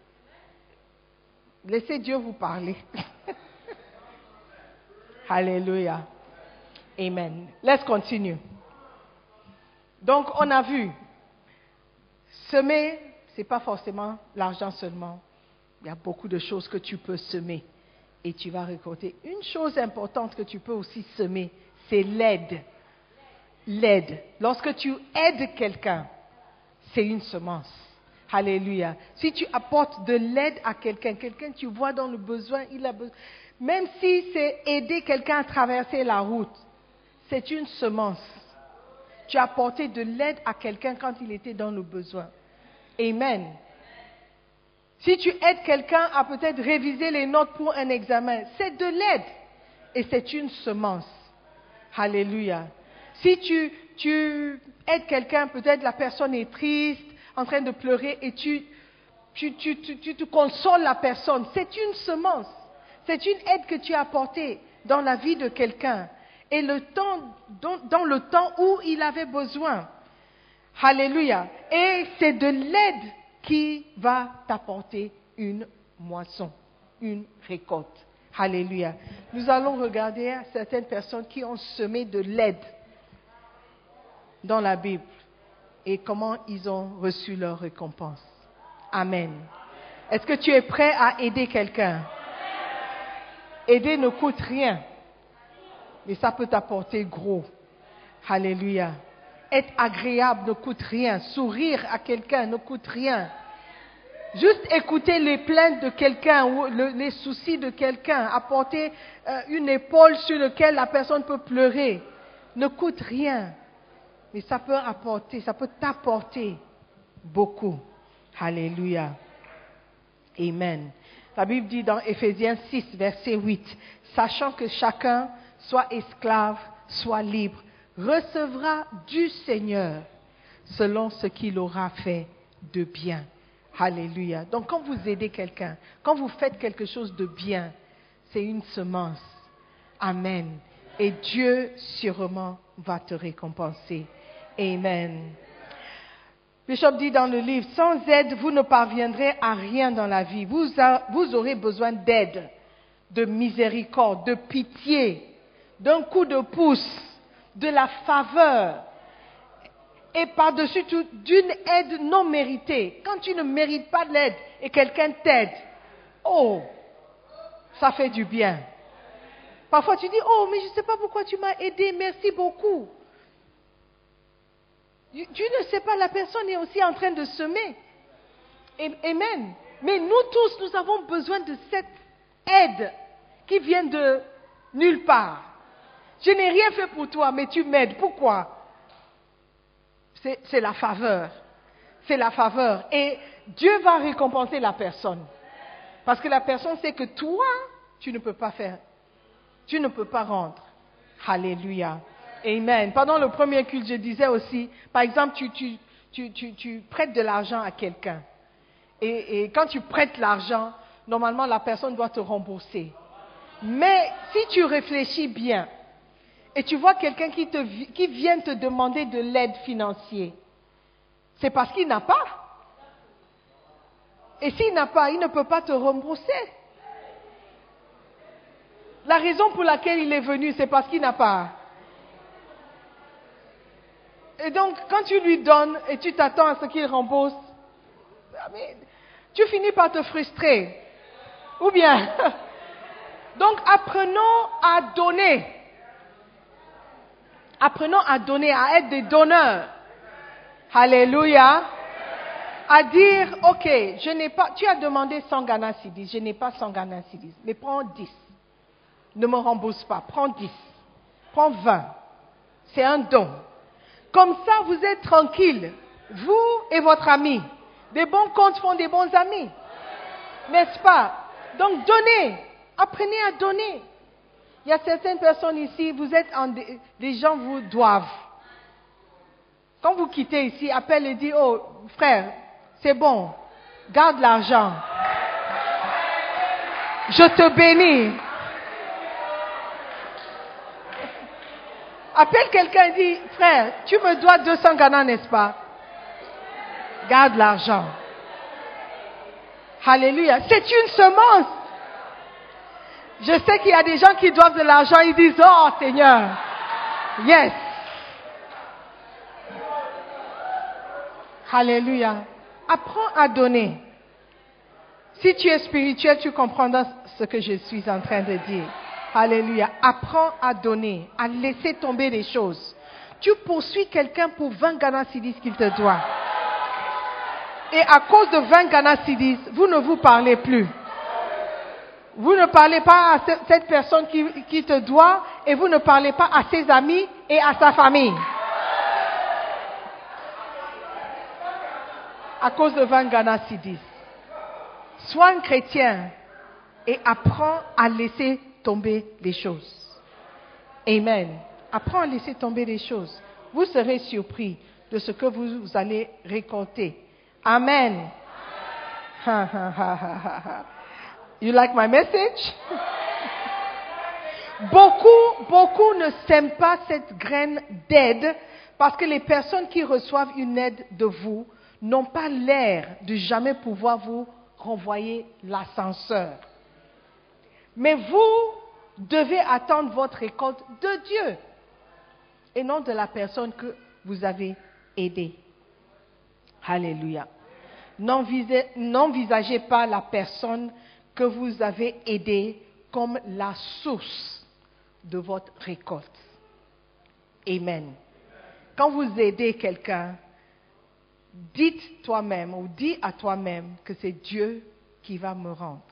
G: Laissez Dieu vous parler. Alléluia. Amen. Let's continue. Donc, on a vu, semer, ce n'est pas forcément l'argent seulement. Il y a beaucoup de choses que tu peux semer et tu vas récolter. Une chose importante que tu peux aussi semer, c'est l'aide. L'aide. Lorsque tu aides quelqu'un, c'est une semence. Alléluia. Si tu apportes de l'aide à quelqu'un, quelqu'un tu vois dans le besoin, il a besoin. Même si c'est aider quelqu'un à traverser la route, c'est une semence. Tu as apporté de l'aide à quelqu'un quand il était dans le besoin. Amen. Si tu aides quelqu'un à peut-être réviser les notes pour un examen, c'est de l'aide et c'est une semence. Alléluia. Si tu, tu aides quelqu'un, peut-être la personne est triste, en train de pleurer et tu, tu, tu, tu, tu, tu consoles la personne, c'est une semence. C'est une aide que tu as apportée dans la vie de quelqu'un et le temps, dans, dans le temps où il avait besoin. Alléluia. Et c'est de l'aide qui va t'apporter une moisson, une récolte. Alléluia. Nous allons regarder certaines personnes qui ont semé de l'aide dans la Bible et comment ils ont reçu leur récompense. Amen. Est-ce que tu es prêt à aider quelqu'un? Aider ne coûte rien, mais ça peut t'apporter gros. Alléluia. Être agréable ne coûte rien. Sourire à quelqu'un ne coûte rien. Juste écouter les plaintes de quelqu'un ou le, les soucis de quelqu'un, apporter euh, une épaule sur laquelle la personne peut pleurer, ne coûte rien. Mais ça peut apporter, ça peut t'apporter beaucoup. Alléluia. Amen. La Bible dit dans Éphésiens six, verset huit, « Sachant que chacun, soit esclave, soit libre, recevra du Seigneur selon ce qu'il aura fait de bien. » Alléluia. Donc quand vous aidez quelqu'un, quand vous faites quelque chose de bien, c'est une semence. Amen. Et Dieu sûrement va te récompenser. Amen. Bishop dit dans le livre, « Sans aide, vous ne parviendrez à rien dans la vie. Vous, a, vous aurez besoin d'aide, de miséricorde, de pitié, d'un coup de pouce, de la faveur et par-dessus tout d'une aide non méritée. Quand tu ne mérites pas de l'aide et quelqu'un t'aide, oh, ça fait du bien. Parfois tu dis, oh, mais je ne sais pas pourquoi tu m'as aidé, merci beaucoup. Tu ne sais pas, la personne est aussi en train de semer. Amen. Mais nous tous, nous avons besoin de cette aides qui viennent de nulle part. Je n'ai rien fait pour toi, mais tu m'aides. Pourquoi? C'est, c'est la faveur. C'est la faveur. Et Dieu va récompenser la personne. Parce que la personne sait que toi, tu ne peux pas faire. Tu ne peux pas rendre. Alléluia. Amen. Pendant le premier culte, je disais aussi, par exemple, tu, tu, tu, tu, tu prêtes de l'argent à quelqu'un. Et, et quand tu prêtes l'argent, normalement, la personne doit te rembourser. Mais si tu réfléchis bien, et tu vois quelqu'un qui, te, qui vient te demander de l'aide financière, c'est parce qu'il n'a pas. Et s'il n'a pas, il ne peut pas te rembourser. La raison pour laquelle il est venu, c'est parce qu'il n'a pas. Et donc, quand tu lui donnes et tu t'attends à ce qu'il rembourse, tu finis par te frustrer. Ou bien. Donc, apprenons à donner. Apprenons à donner, à être des donneurs. Alléluia. À dire, ok, je n'ai pas, tu as demandé cent Ghana cedis, je n'ai pas cent Ghana cedis, mais prends dix. Ne me rembourse pas, prends dix. Prends vingt. C'est un don. Comme ça, vous êtes tranquille, vous et votre ami. Des bons comptes font des bons amis. N'est-ce pas? Donc, donnez. Apprenez à donner. Il y a certaines personnes ici, vous êtes en des, les gens vous doivent. Quand vous quittez ici, appelle et dit, oh, frère, c'est bon, garde l'argent. Je te bénis. Appelle quelqu'un et dit, frère, tu me dois deux cents Ghana, n'est-ce pas? Garde l'argent. Alléluia. C'est une semence. Je sais qu'il y a des gens qui doivent de l'argent, ils disent, oh Seigneur, yes. Alléluia. Apprends à donner. Si tu es spirituel, tu comprendras ce que je suis en train de dire. Alléluia. Apprends à donner, à laisser tomber les choses. Tu poursuis quelqu'un pour vingt Ghana cedis qu'il te doit. Et à cause de vingt Ghana cedis, vous ne vous parlez plus. Vous ne parlez pas à cette personne qui, qui te doit et vous ne parlez pas à ses amis et à sa famille. À cause de vingt Ghana cedis. Sois un chrétien et apprends à laisser tomber les choses. Amen. Apprends à laisser tomber les choses. Vous serez surpris de ce que vous, vous allez récolter. Amen. You like my message? Beaucoup, beaucoup ne sèment pas cette graine d'aide parce que les personnes qui reçoivent une aide de vous n'ont pas l'air de jamais pouvoir vous renvoyer l'ascenseur. Mais vous devez attendre votre récolte de Dieu et non de la personne que vous avez aidée. Alléluia. N'envisagez, n'envisagez pas la personne que vous avez aidée comme la source de votre récolte. Amen. Quand vous aidez quelqu'un, dites toi-même ou dis à toi-même que c'est Dieu qui va me rendre.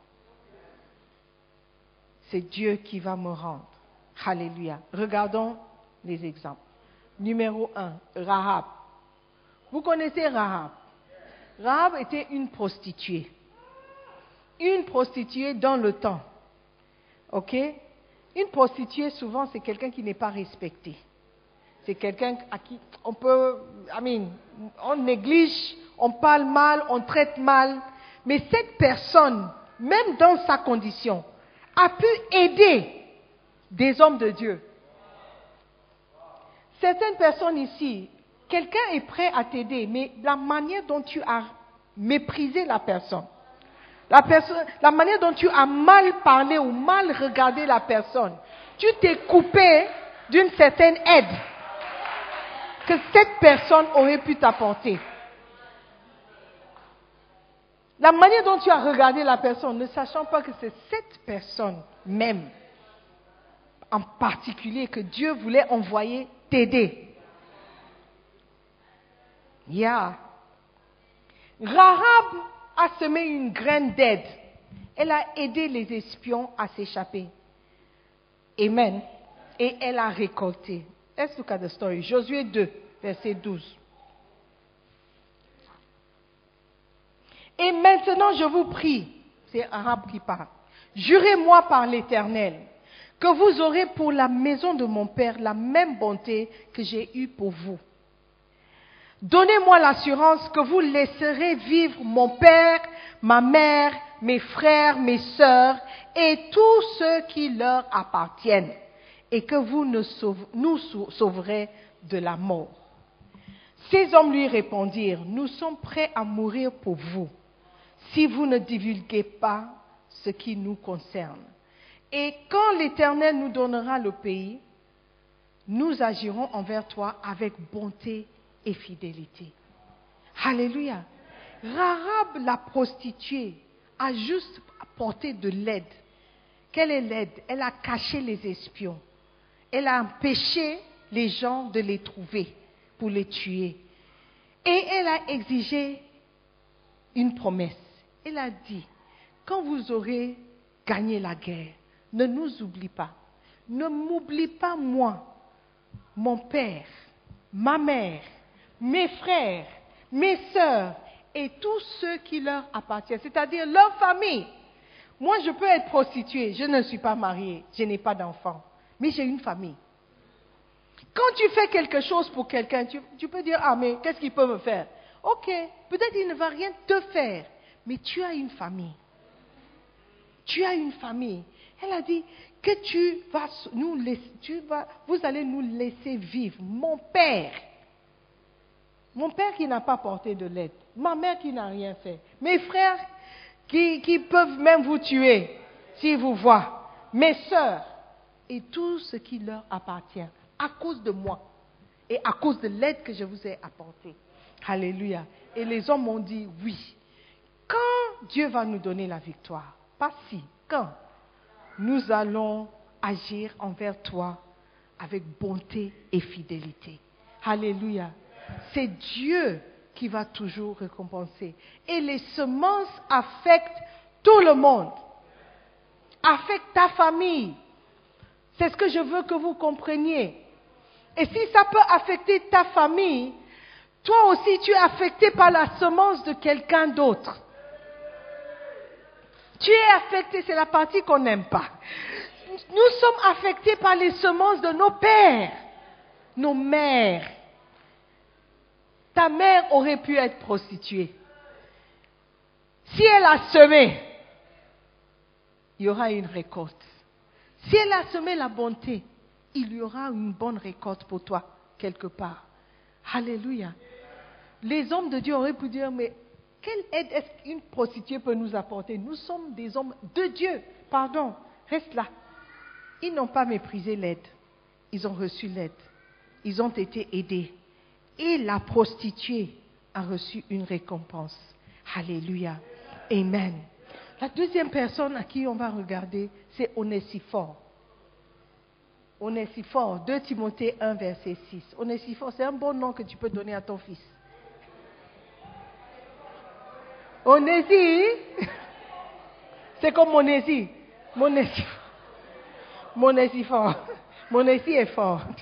G: C'est Dieu qui va me rendre. Alléluia. Regardons les exemples. Numéro un, Rahab. Vous connaissez Rahab. Rahab était une prostituée. Une prostituée dans le temps. OK? Une prostituée, souvent, c'est quelqu'un qui n'est pas respecté. C'est quelqu'un à qui on peut, I mean, on néglige, on parle mal, on traite mal. Mais cette personne, même dans sa condition, a pu aider des hommes de Dieu. Certaines personnes ici, quelqu'un est prêt à t'aider, mais la manière dont tu as méprisé la personne, la personne, la manière dont tu as mal parlé ou mal regardé la personne, tu t'es coupé d'une certaine aide que cette personne aurait pu t'apporter. La manière dont tu as regardé la personne, ne sachant pas que c'est cette personne même, en particulier, que Dieu voulait envoyer t'aider. Yeah. Rahab a semé une graine d'aide. Elle a aidé les espions à s'échapper. Amen. Et elle a récolté. Let's look at the story. Josué deux, verset douze. Et maintenant, je vous prie, c'est Arabe qui parle, jurez-moi par l'Éternel que vous aurez pour la maison de mon père la même bonté que j'ai eue pour vous. Donnez-moi l'assurance que vous laisserez vivre mon père, ma mère, mes frères, mes sœurs et tous ceux qui leur appartiennent, et que vous nous, sauve, nous sauverez de la mort. Ces hommes lui répondirent, nous sommes prêts à mourir pour vous, si vous ne divulguez pas ce qui nous concerne. Et quand l'Éternel nous donnera le pays, nous agirons envers toi avec bonté et fidélité. Alléluia. Rahab, la prostituée, a juste apporté de l'aide. Quelle est l'aide? Elle a caché les espions. Elle a empêché les gens de les trouver pour les tuer. Et elle a exigé une promesse. Elle a dit, quand vous aurez gagné la guerre, ne nous oublie pas. Ne m'oublie pas moi, mon père, ma mère, mes frères, mes sœurs et tous ceux qui leur appartiennent, c'est-à-dire leur famille. Moi, je peux être prostituée, je ne suis pas mariée, je n'ai pas d'enfant, mais j'ai une famille. Quand tu fais quelque chose pour quelqu'un, tu, tu peux dire, ah mais qu'est-ce qu'il peut me faire? Ok, peut-être il ne va rien te faire, mais tu as une famille. Tu as une famille. Elle a dit que tu vas nous laisser, tu vas, vous allez nous laisser vivre. Mon père, mon père qui n'a pas porté de l'aide, ma mère qui n'a rien fait, mes frères qui, qui peuvent même vous tuer s'ils vous voient, mes sœurs et tout ce qui leur appartient à cause de moi et à cause de l'aide que je vous ai apportée. Alléluia. Et les hommes m'ont dit oui. Quand Dieu va nous donner la victoire, pas si, quand nous allons agir envers toi avec bonté et fidélité. Alléluia. C'est Dieu qui va toujours récompenser. Et les semences affectent tout le monde. Affectent ta famille. C'est ce que je veux que vous compreniez. Et si ça peut affecter ta famille, toi aussi tu es affecté par la semence de quelqu'un d'autre. Tu es affecté, c'est la partie qu'on n'aime pas. Nous sommes affectés par les semences de nos pères, nos mères. Ta mère aurait pu être prostituée. Si elle a semé, il y aura une récolte. Si elle a semé la bonté, il y aura une bonne récolte pour toi, quelque part. Alléluia. Les hommes de Dieu auraient pu dire, mais quelle aide est-ce qu'une prostituée peut nous apporter? Nous sommes des hommes de Dieu. Pardon, reste là. Ils n'ont pas méprisé l'aide. Ils ont reçu l'aide. Ils ont été aidés. Et la prostituée a reçu une récompense. Alléluia. Amen. La deuxième personne à qui on va regarder, c'est Onésiphore. Onésiphore, deux Timothée un, verset six. Onésiphore, c'est un bon nom que tu peux donner à ton fils. Onésie, c'est comme Monésie. Monésie. Monésiphore. Monésie est forte.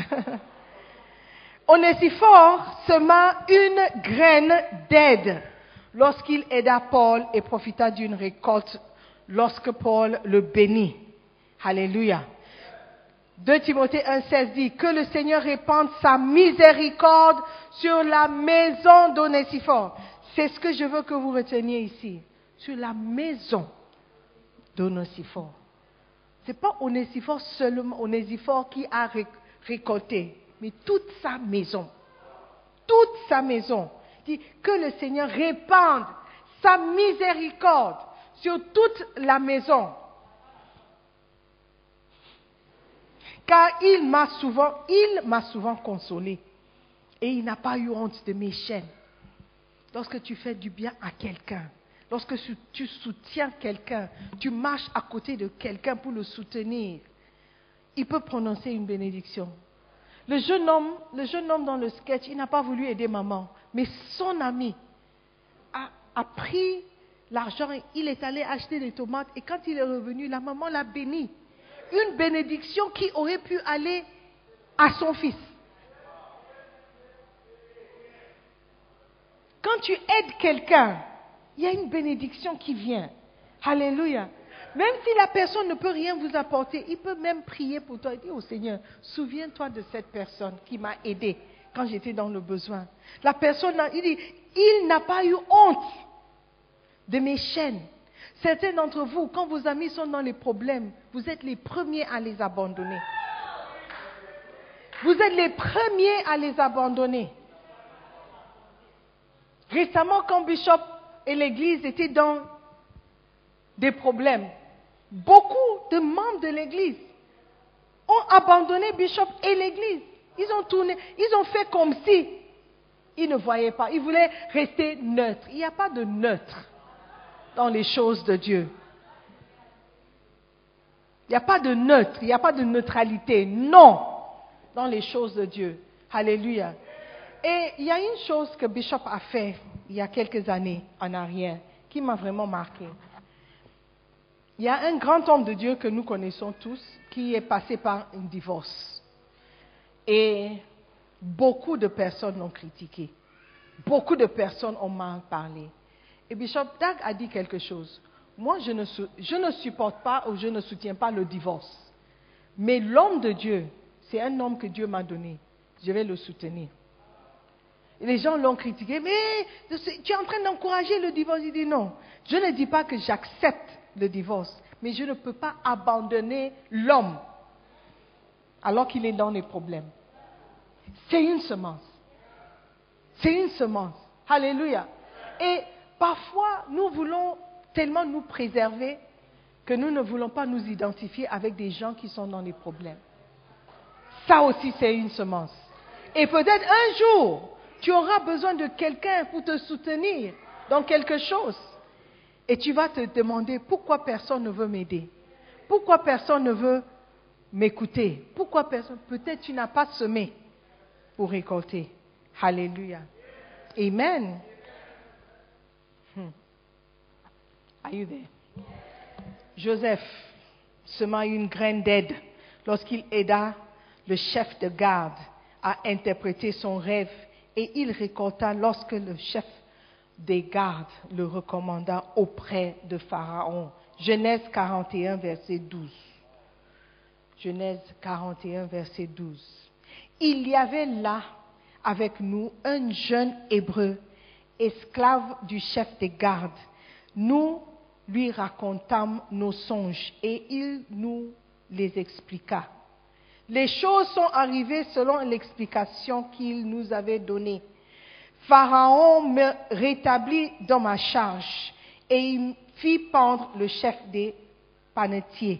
G: Onésiphore sema une graine d'aide lorsqu'il aida Paul et profita d'une récolte lorsque Paul le bénit. Alléluia. deux Timothée un, seize dit que le Seigneur répande sa miséricorde sur la maison d'Onésiphore. C'est ce que je veux que vous reteniez ici. Sur la maison d'Onésiphore. Ce n'est pas Onésiphore seulement, Onésiphore qui a récolté, mais toute sa maison. Toute sa maison. Dit que le Seigneur répande sa miséricorde sur toute la maison. Car il m'a souvent, il m'a souvent consolé. Et il n'a pas eu honte de mes chaînes. Lorsque tu fais du bien à quelqu'un, lorsque tu soutiens quelqu'un, tu marches à côté de quelqu'un pour le soutenir, il peut prononcer une bénédiction. Le jeune homme, le jeune homme dans le sketch, il n'a pas voulu aider maman, mais son ami a, a pris l'argent, il est allé acheter des tomates et quand il est revenu, la maman l'a béni. Une bénédiction qui aurait pu aller à son fils. Quand tu aides quelqu'un, il y a une bénédiction qui vient. Alléluia. Même si la personne ne peut rien vous apporter, il peut même prier pour toi et dire au Seigneur, souviens-toi de cette personne qui m'a aidé quand j'étais dans le besoin. La personne, il dit, il n'a pas eu honte de mes chaînes. Certains d'entre vous, quand vos amis sont dans les problèmes, vous êtes les premiers à les abandonner. Vous êtes les premiers à les abandonner. Récemment, quand Bishop et l'Église étaient dans des problèmes, beaucoup de membres de l'Église ont abandonné Bishop et l'Église. Ils ont tourné, ils ont fait comme si ils ne voyaient pas. Ils voulaient rester neutres. Il n'y a pas de neutre dans les choses de Dieu. Il n'y a pas de neutre, il n'y a pas de neutralité. Non, dans les choses de Dieu. Alléluia. Et il y a une chose que Bishop a fait il y a quelques années en arrière qui m'a vraiment marqué. Il y a un grand homme de Dieu que nous connaissons tous qui est passé par un divorce. Et beaucoup de personnes l'ont critiqué. Beaucoup de personnes ont mal parlé. Et Bishop Dag a dit quelque chose. Moi, je ne, je ne supporte pas ou je ne soutiens pas le divorce. Mais l'homme de Dieu, c'est un homme que Dieu m'a donné. Je vais le soutenir. Et les gens l'ont critiqué. Mais tu es en train d'encourager le divorce. Il dit non. Je ne dis pas que j'accepte le divorce. Mais je ne peux pas abandonner l'homme alors qu'il est dans les problèmes. C'est une semence. C'est une semence. Alléluia. Et parfois, nous voulons tellement nous préserver que nous ne voulons pas nous identifier avec des gens qui sont dans les problèmes. Ça aussi, c'est une semence. Et peut-être un jour, tu auras besoin de quelqu'un pour te soutenir dans quelque chose. Et tu vas te demander pourquoi personne ne veut m'aider. Pourquoi personne ne veut m'écouter. Pourquoi personne... Peut-être tu n'as pas semé pour récolter. Alléluia. Amen. Hmm. Are you there? Joseph sema une graine d'aide lorsqu'il aida le chef de garde à interpréter son rêve et il récolta lorsque le chef des gardes le recommanda auprès de Pharaon. Genèse quarante et un, verset douze. Genèse quarante et un, verset douze. Il y avait là avec nous un jeune Hébreu, esclave du chef des gardes. Nous lui racontâmes nos songes et il nous les expliqua. Les choses sont arrivées selon l'explication qu'il nous avait donnée. Pharaon me rétablit dans ma charge et il fit pendre le chef des panetiers.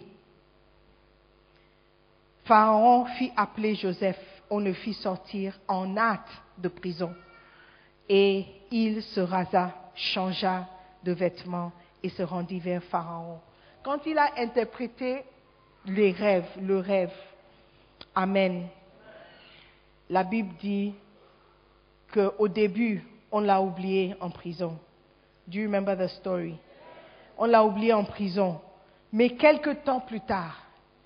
G: Pharaon fit appeler Joseph. On le fit sortir en hâte de prison. Et il se rasa, changea de vêtements et se rendit vers Pharaon. Quand il a interprété les rêves, le rêve, Amen, la Bible dit qu'au début, on l'a oublié en prison. Do you remember the story? On l'a oublié en prison. Mais quelque temps plus tard,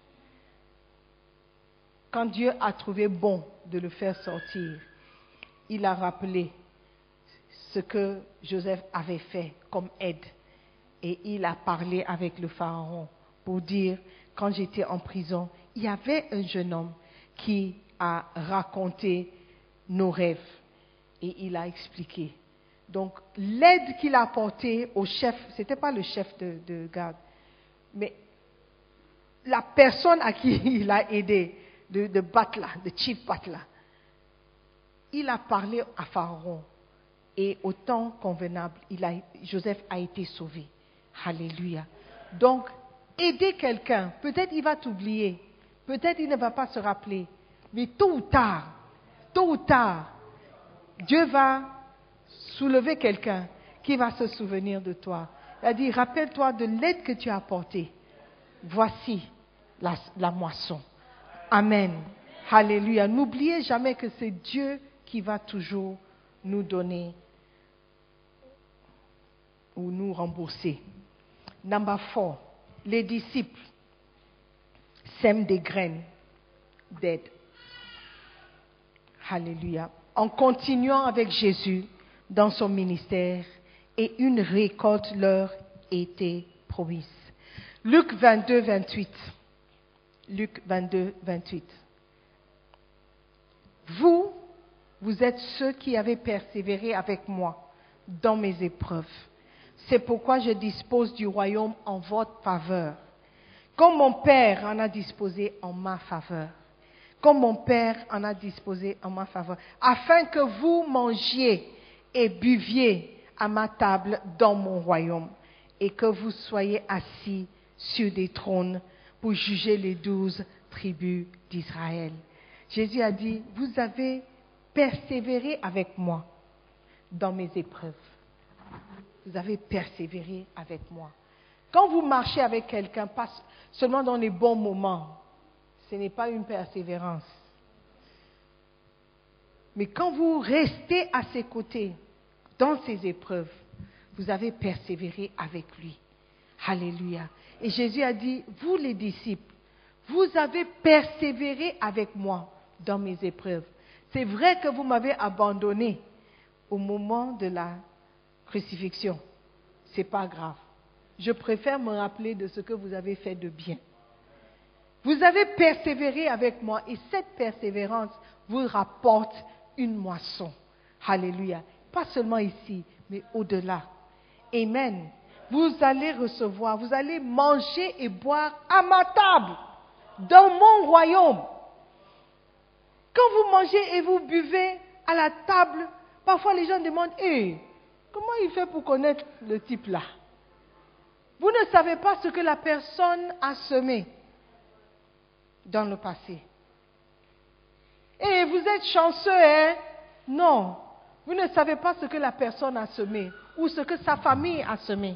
G: quand Dieu a trouvé bon de le faire sortir, il a rappelé ce que Joseph avait fait comme aide. Et il a parlé avec le Pharaon pour dire, quand j'étais en prison, il y avait un jeune homme qui a raconté nos rêves. Et il a expliqué. Donc, l'aide qu'il a apportée au chef, ce n'était pas le chef de, de garde, mais la personne à qui il a aidé, de, de butler, de chief butler, il a parlé à Pharaon. Et au temps convenable, il a, Joseph a été sauvé. Alléluia. Donc, aider quelqu'un, peut-être il va t'oublier, peut-être il ne va pas se rappeler, mais tôt ou tard, tôt ou tard, Dieu va soulever quelqu'un qui va se souvenir de toi. Il a dit, rappelle-toi de l'aide que tu as apportée. Voici la, la moisson. Amen. Alléluia. N'oubliez jamais que c'est Dieu qui va toujours nous donner. ou nous rembourser. Number four, les disciples sèment des graines d'aide. Alléluia. En continuant avec Jésus dans son ministère, et une récolte leur était promise. Luc vingt-deux, vingt-huit. Luc vingt-deux, vingt-huit. Vous, vous êtes ceux qui avez persévéré avec moi dans mes épreuves. C'est pourquoi je dispose du royaume en votre faveur, comme mon Père en a disposé en ma faveur. Comme mon Père en a disposé en ma faveur, afin que vous mangiez et buviez à ma table dans mon royaume, et que vous soyez assis sur des trônes pour juger les douze tribus d'Israël. Jésus a dit, vous avez persévéré avec moi dans mes épreuves. Vous avez persévéré avec moi. Quand vous marchez avec quelqu'un, pas seulement dans les bons moments, ce n'est pas une persévérance. Mais quand vous restez à ses côtés, dans ses épreuves, vous avez persévéré avec lui. Alléluia. Et Jésus a dit, vous les disciples, vous avez persévéré avec moi dans mes épreuves. C'est vrai que vous m'avez abandonné au moment de la crucifixion. Ce n'est pas grave. Je préfère me rappeler de ce que vous avez fait de bien. Vous avez persévéré avec moi et cette persévérance vous rapporte une moisson. Alléluia. Pas seulement ici, mais au-delà. Amen. Vous allez recevoir, vous allez manger et boire à ma table, dans mon royaume. Quand vous mangez et vous buvez à la table, parfois les gens demandent, hey, comment il fait pour connaître le type là? Vous ne savez pas ce que la personne a semé dans le passé. Et vous êtes chanceux, hein? Non. Vous ne savez pas ce que la personne a semé ou ce que sa famille a semé.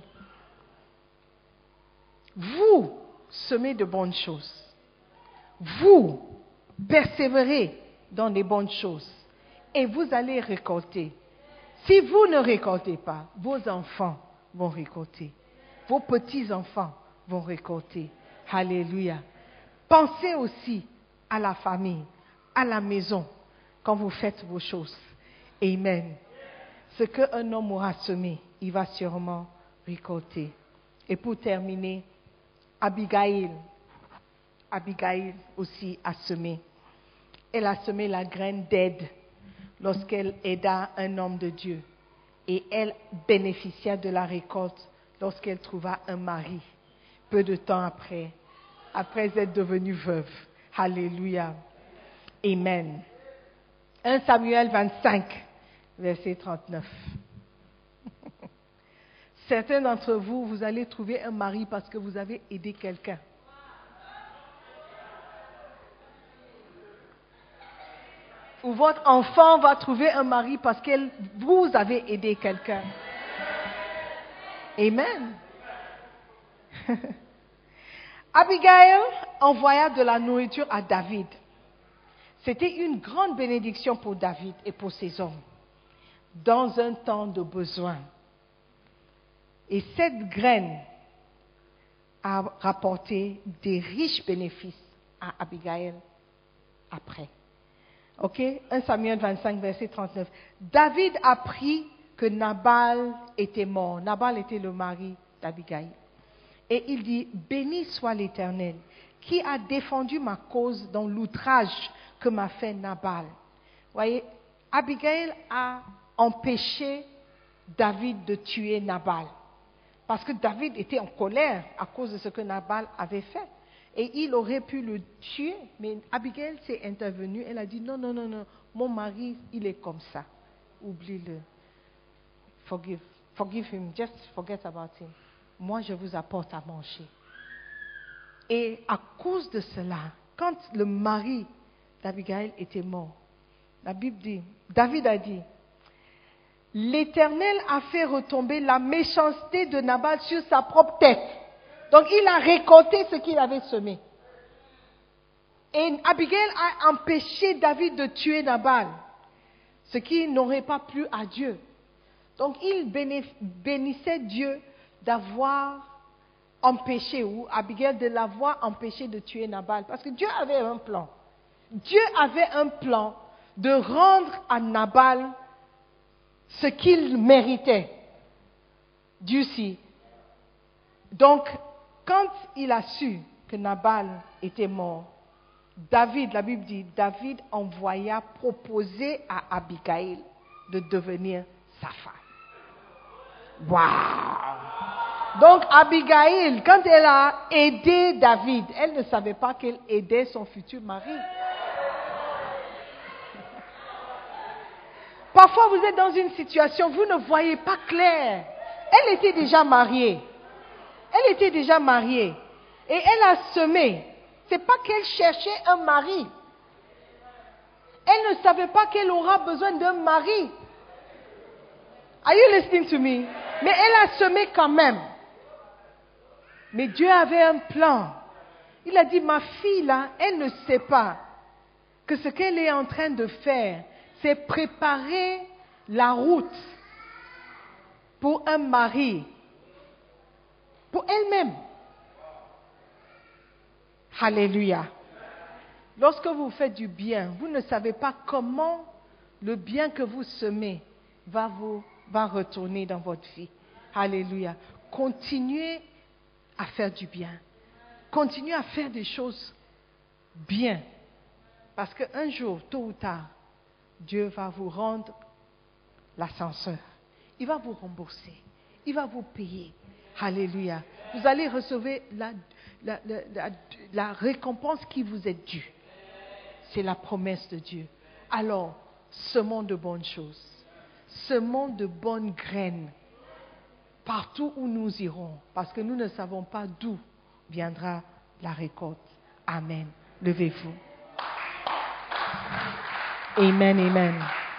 G: Vous semez de bonnes choses. Vous persévérez dans les bonnes choses et vous allez récolter. Si vous ne récoltez pas, vos enfants vont récolter. Vos petits-enfants vont récolter. Alléluia. Pensez aussi à la famille, à la maison, quand vous faites vos choses. Amen. Ce qu'un homme aura semé, il va sûrement récolter. Et pour terminer, Abigail, Abigail aussi a semé. Elle a semé la graine d'aide lorsqu'elle aida un homme de Dieu. Et elle bénéficia de la récolte lorsqu'elle trouva un mari, peu de temps après, après être devenue veuve. Alléluia. Amen. un Samuel vingt-cinq, verset trente-neuf. Certains d'entre vous, vous allez trouver un mari parce que vous avez aidé quelqu'un. Ou votre enfant va trouver un mari parce que vous avez aidé quelqu'un. Amen. Abigail envoya de la nourriture à David. C'était une grande bénédiction pour David et pour ses hommes, dans un temps de besoin. Et cette graine a rapporté des riches bénéfices à Abigail après. Ok? un Samuel vingt-cinq, verset trente-neuf. David apprit que Nabal était mort. Nabal était le mari d'Abigail. Et il dit, béni soit l'Éternel, qui a défendu ma cause dans l'outrage que m'a fait Nabal. Voyez, Abigail a empêché David de tuer Nabal. Parce que David était en colère à cause de ce que Nabal avait fait. Et il aurait pu le tuer, mais Abigail s'est intervenue. Elle a dit, non, non, non, non, mon mari, il est comme ça. Oublie-le. Forgive, forgive him, just forget about him. Moi, je vous apporte à manger. Et à cause de cela, quand le mari d'Abigail était mort, la Bible dit, David a dit, l'Éternel a fait retomber la méchanceté de Nabal sur sa propre tête. Donc, il a récolté ce qu'il avait semé. Et Abigail a empêché David de tuer Nabal, ce qui n'aurait pas plu à Dieu. Donc il bénissait Dieu d'avoir empêché, ou Abigail de l'avoir empêché de tuer Nabal. Parce que Dieu avait un plan. Dieu avait un plan de rendre à Nabal ce qu'il méritait. Dieu sait. Donc, quand il a su que Nabal était mort, David, la Bible dit, David envoya proposer à Abigail de devenir sa femme. Waouh! Donc, Abigail, quand elle a aidé David, elle ne savait pas qu'elle aidait son futur mari. Parfois, vous êtes dans une situation, vous ne voyez pas clair. Elle était déjà mariée. Elle était déjà mariée. Et elle a semé. Ce n'est pas qu'elle cherchait un mari. Elle ne savait pas qu'elle aura besoin d'un mari. Are you listening to me? Mais elle a semé quand même. Mais Dieu avait un plan. Il a dit, ma fille là, elle ne sait pas que ce qu'elle est en train de faire, c'est préparer la route pour un mari, pour elle-même. Alléluia. Lorsque vous faites du bien, vous ne savez pas comment le bien que vous semez va vous va retourner dans votre vie. Alléluia. Continuez à faire du bien. Continuez à faire des choses bien. Parce qu'un jour, tôt ou tard, Dieu va vous rendre l'ascenseur. Il va vous rembourser. Il va vous payer. Alléluia. Vous allez recevoir la, la, la, la, la récompense qui vous est due. C'est la promesse de Dieu. Alors, semons de bonnes choses. Semons de bonnes graines partout où nous irons. Parce que nous ne savons pas d'où viendra la récolte. Amen. Levez-vous. Amen, amen.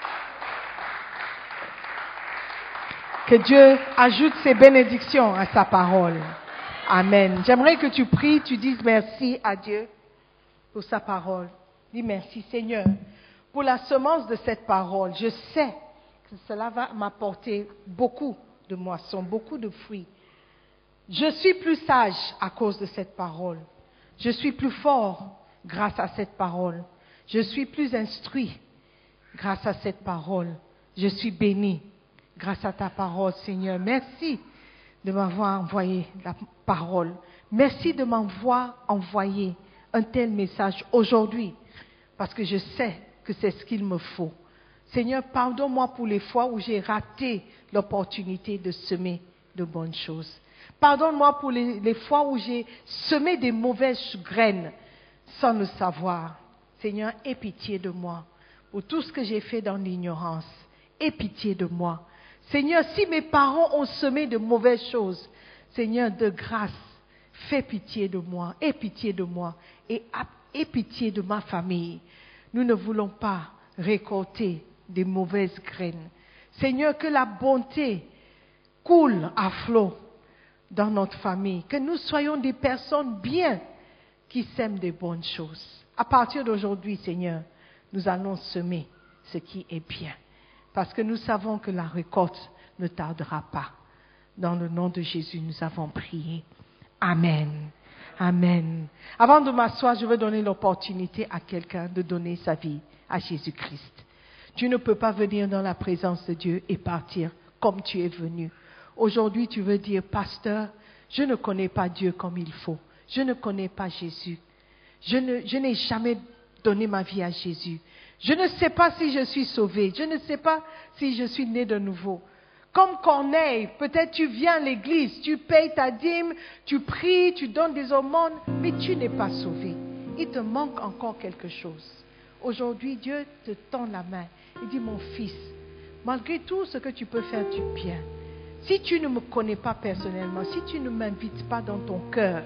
G: Que Dieu ajoute ses bénédictions à sa parole. Amen. J'aimerais que tu pries, tu dises merci à Dieu pour sa parole. Dis merci Seigneur pour la semence de cette parole. Je sais que cela va m'apporter beaucoup de moissons, beaucoup de fruits. Je suis plus sage à cause de cette parole. Je suis plus fort grâce à cette parole. Je suis plus instruit grâce à cette parole. Je suis béni grâce à ta parole, Seigneur. Merci de m'avoir envoyé la parole. Merci de m'avoir envoyé un tel message aujourd'hui, parce que je sais que c'est ce qu'il me faut. Seigneur, pardonne-moi pour les fois où j'ai raté l'opportunité de semer de bonnes choses. Pardonne-moi pour les, les fois où j'ai semé des mauvaises graines sans le savoir. Seigneur, aie pitié de moi pour tout ce que j'ai fait dans l'ignorance. Aie pitié de moi. Seigneur, si mes parents ont semé de mauvaises choses, Seigneur, de grâce, fais pitié de moi, aie pitié de moi et aie pitié de ma famille. Nous ne voulons pas récolter des mauvaises graines. Seigneur, que la bonté coule à flot dans notre famille, que nous soyons des personnes bien qui sèment des bonnes choses. À partir d'aujourd'hui, Seigneur, nous allons semer ce qui est bien, parce que nous savons que la récolte ne tardera pas. Dans le nom de Jésus, nous avons prié. Amen. Amen. Avant de m'asseoir, je veux donner l'opportunité à quelqu'un de donner sa vie à Jésus-Christ. Tu ne peux pas venir dans la présence de Dieu et partir comme tu es venu. Aujourd'hui, tu veux dire, pasteur, je ne connais pas Dieu comme il faut. Je ne connais pas Jésus. Je ne, je n'ai jamais donné ma vie à Jésus. Je ne sais pas si je suis sauvé. Je ne sais pas si je suis né de nouveau. Comme Corneille, peut-être tu viens à l'église, tu payes ta dîme, tu pries, tu donnes des aumônes, mais tu n'es pas sauvé. Il te manque encore quelque chose. Aujourd'hui, Dieu te tend la main. Il dit, mon fils, malgré tout ce que tu peux faire du bien, si tu ne me connais pas personnellement, si tu ne m'invites pas dans ton cœur,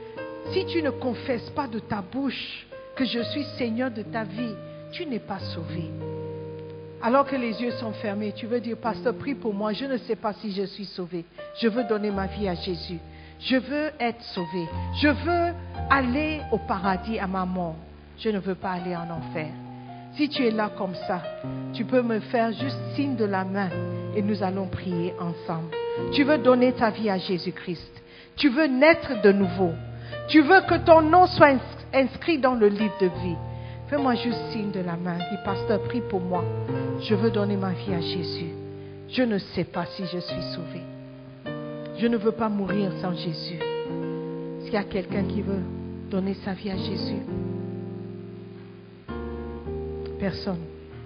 G: si tu ne confesses pas de ta bouche que je suis Seigneur de ta vie, tu n'es pas sauvé. Alors que les yeux sont fermés, tu veux dire, pasteur, prie pour moi, je ne sais pas si je suis sauvé. Je veux donner ma vie à Jésus. Je veux être sauvé. Je veux aller au paradis à ma mort. Je ne veux pas aller en enfer. Si tu es là comme ça, tu peux me faire juste signe de la main et nous allons prier ensemble. Tu veux donner ta vie à Jésus-Christ. Tu veux naître de nouveau. Tu veux que ton nom soit inscrit dans le livre de vie. Fais-moi juste signe de la main. Dis, pasteur, prie pour moi. Je veux donner ma vie à Jésus. Je ne sais pas si je suis sauvé. Je ne veux pas mourir sans Jésus. Est-ce qu'il y a quelqu'un qui veut donner sa vie à Jésus? Personne.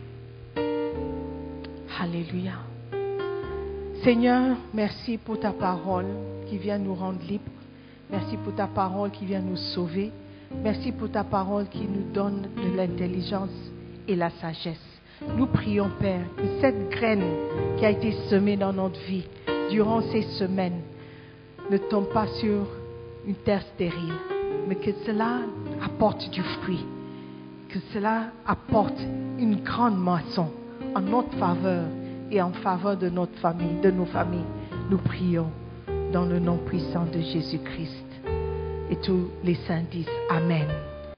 G: Alléluia. Seigneur, merci pour ta parole qui vient nous rendre libres. Merci pour ta parole qui vient nous sauver. Merci pour ta parole qui nous donne de l'intelligence et la sagesse. Nous prions, Père, que cette graine qui a été semée dans notre vie durant ces semaines ne tombe pas sur une terre stérile, mais que cela apporte du fruit, que cela apporte une grande moisson en notre faveur et en faveur de notre famille, de nos familles. Nous prions dans le nom puissant de Jésus-Christ. Et tous les saints disent Amen.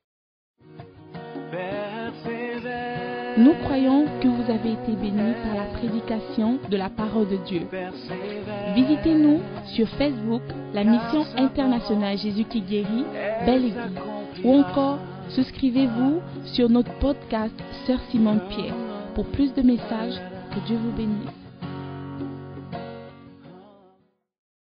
B: Nous croyons que vous avez été bénis par la prédication de la parole de Dieu. Visitez-nous sur Facebook, la Mission Internationale Jésus qui guérit, Belle Église. Ou encore, souscrivez-vous sur notre podcast Sœur Simone Pierre. Pour plus de messages, que Dieu vous bénisse.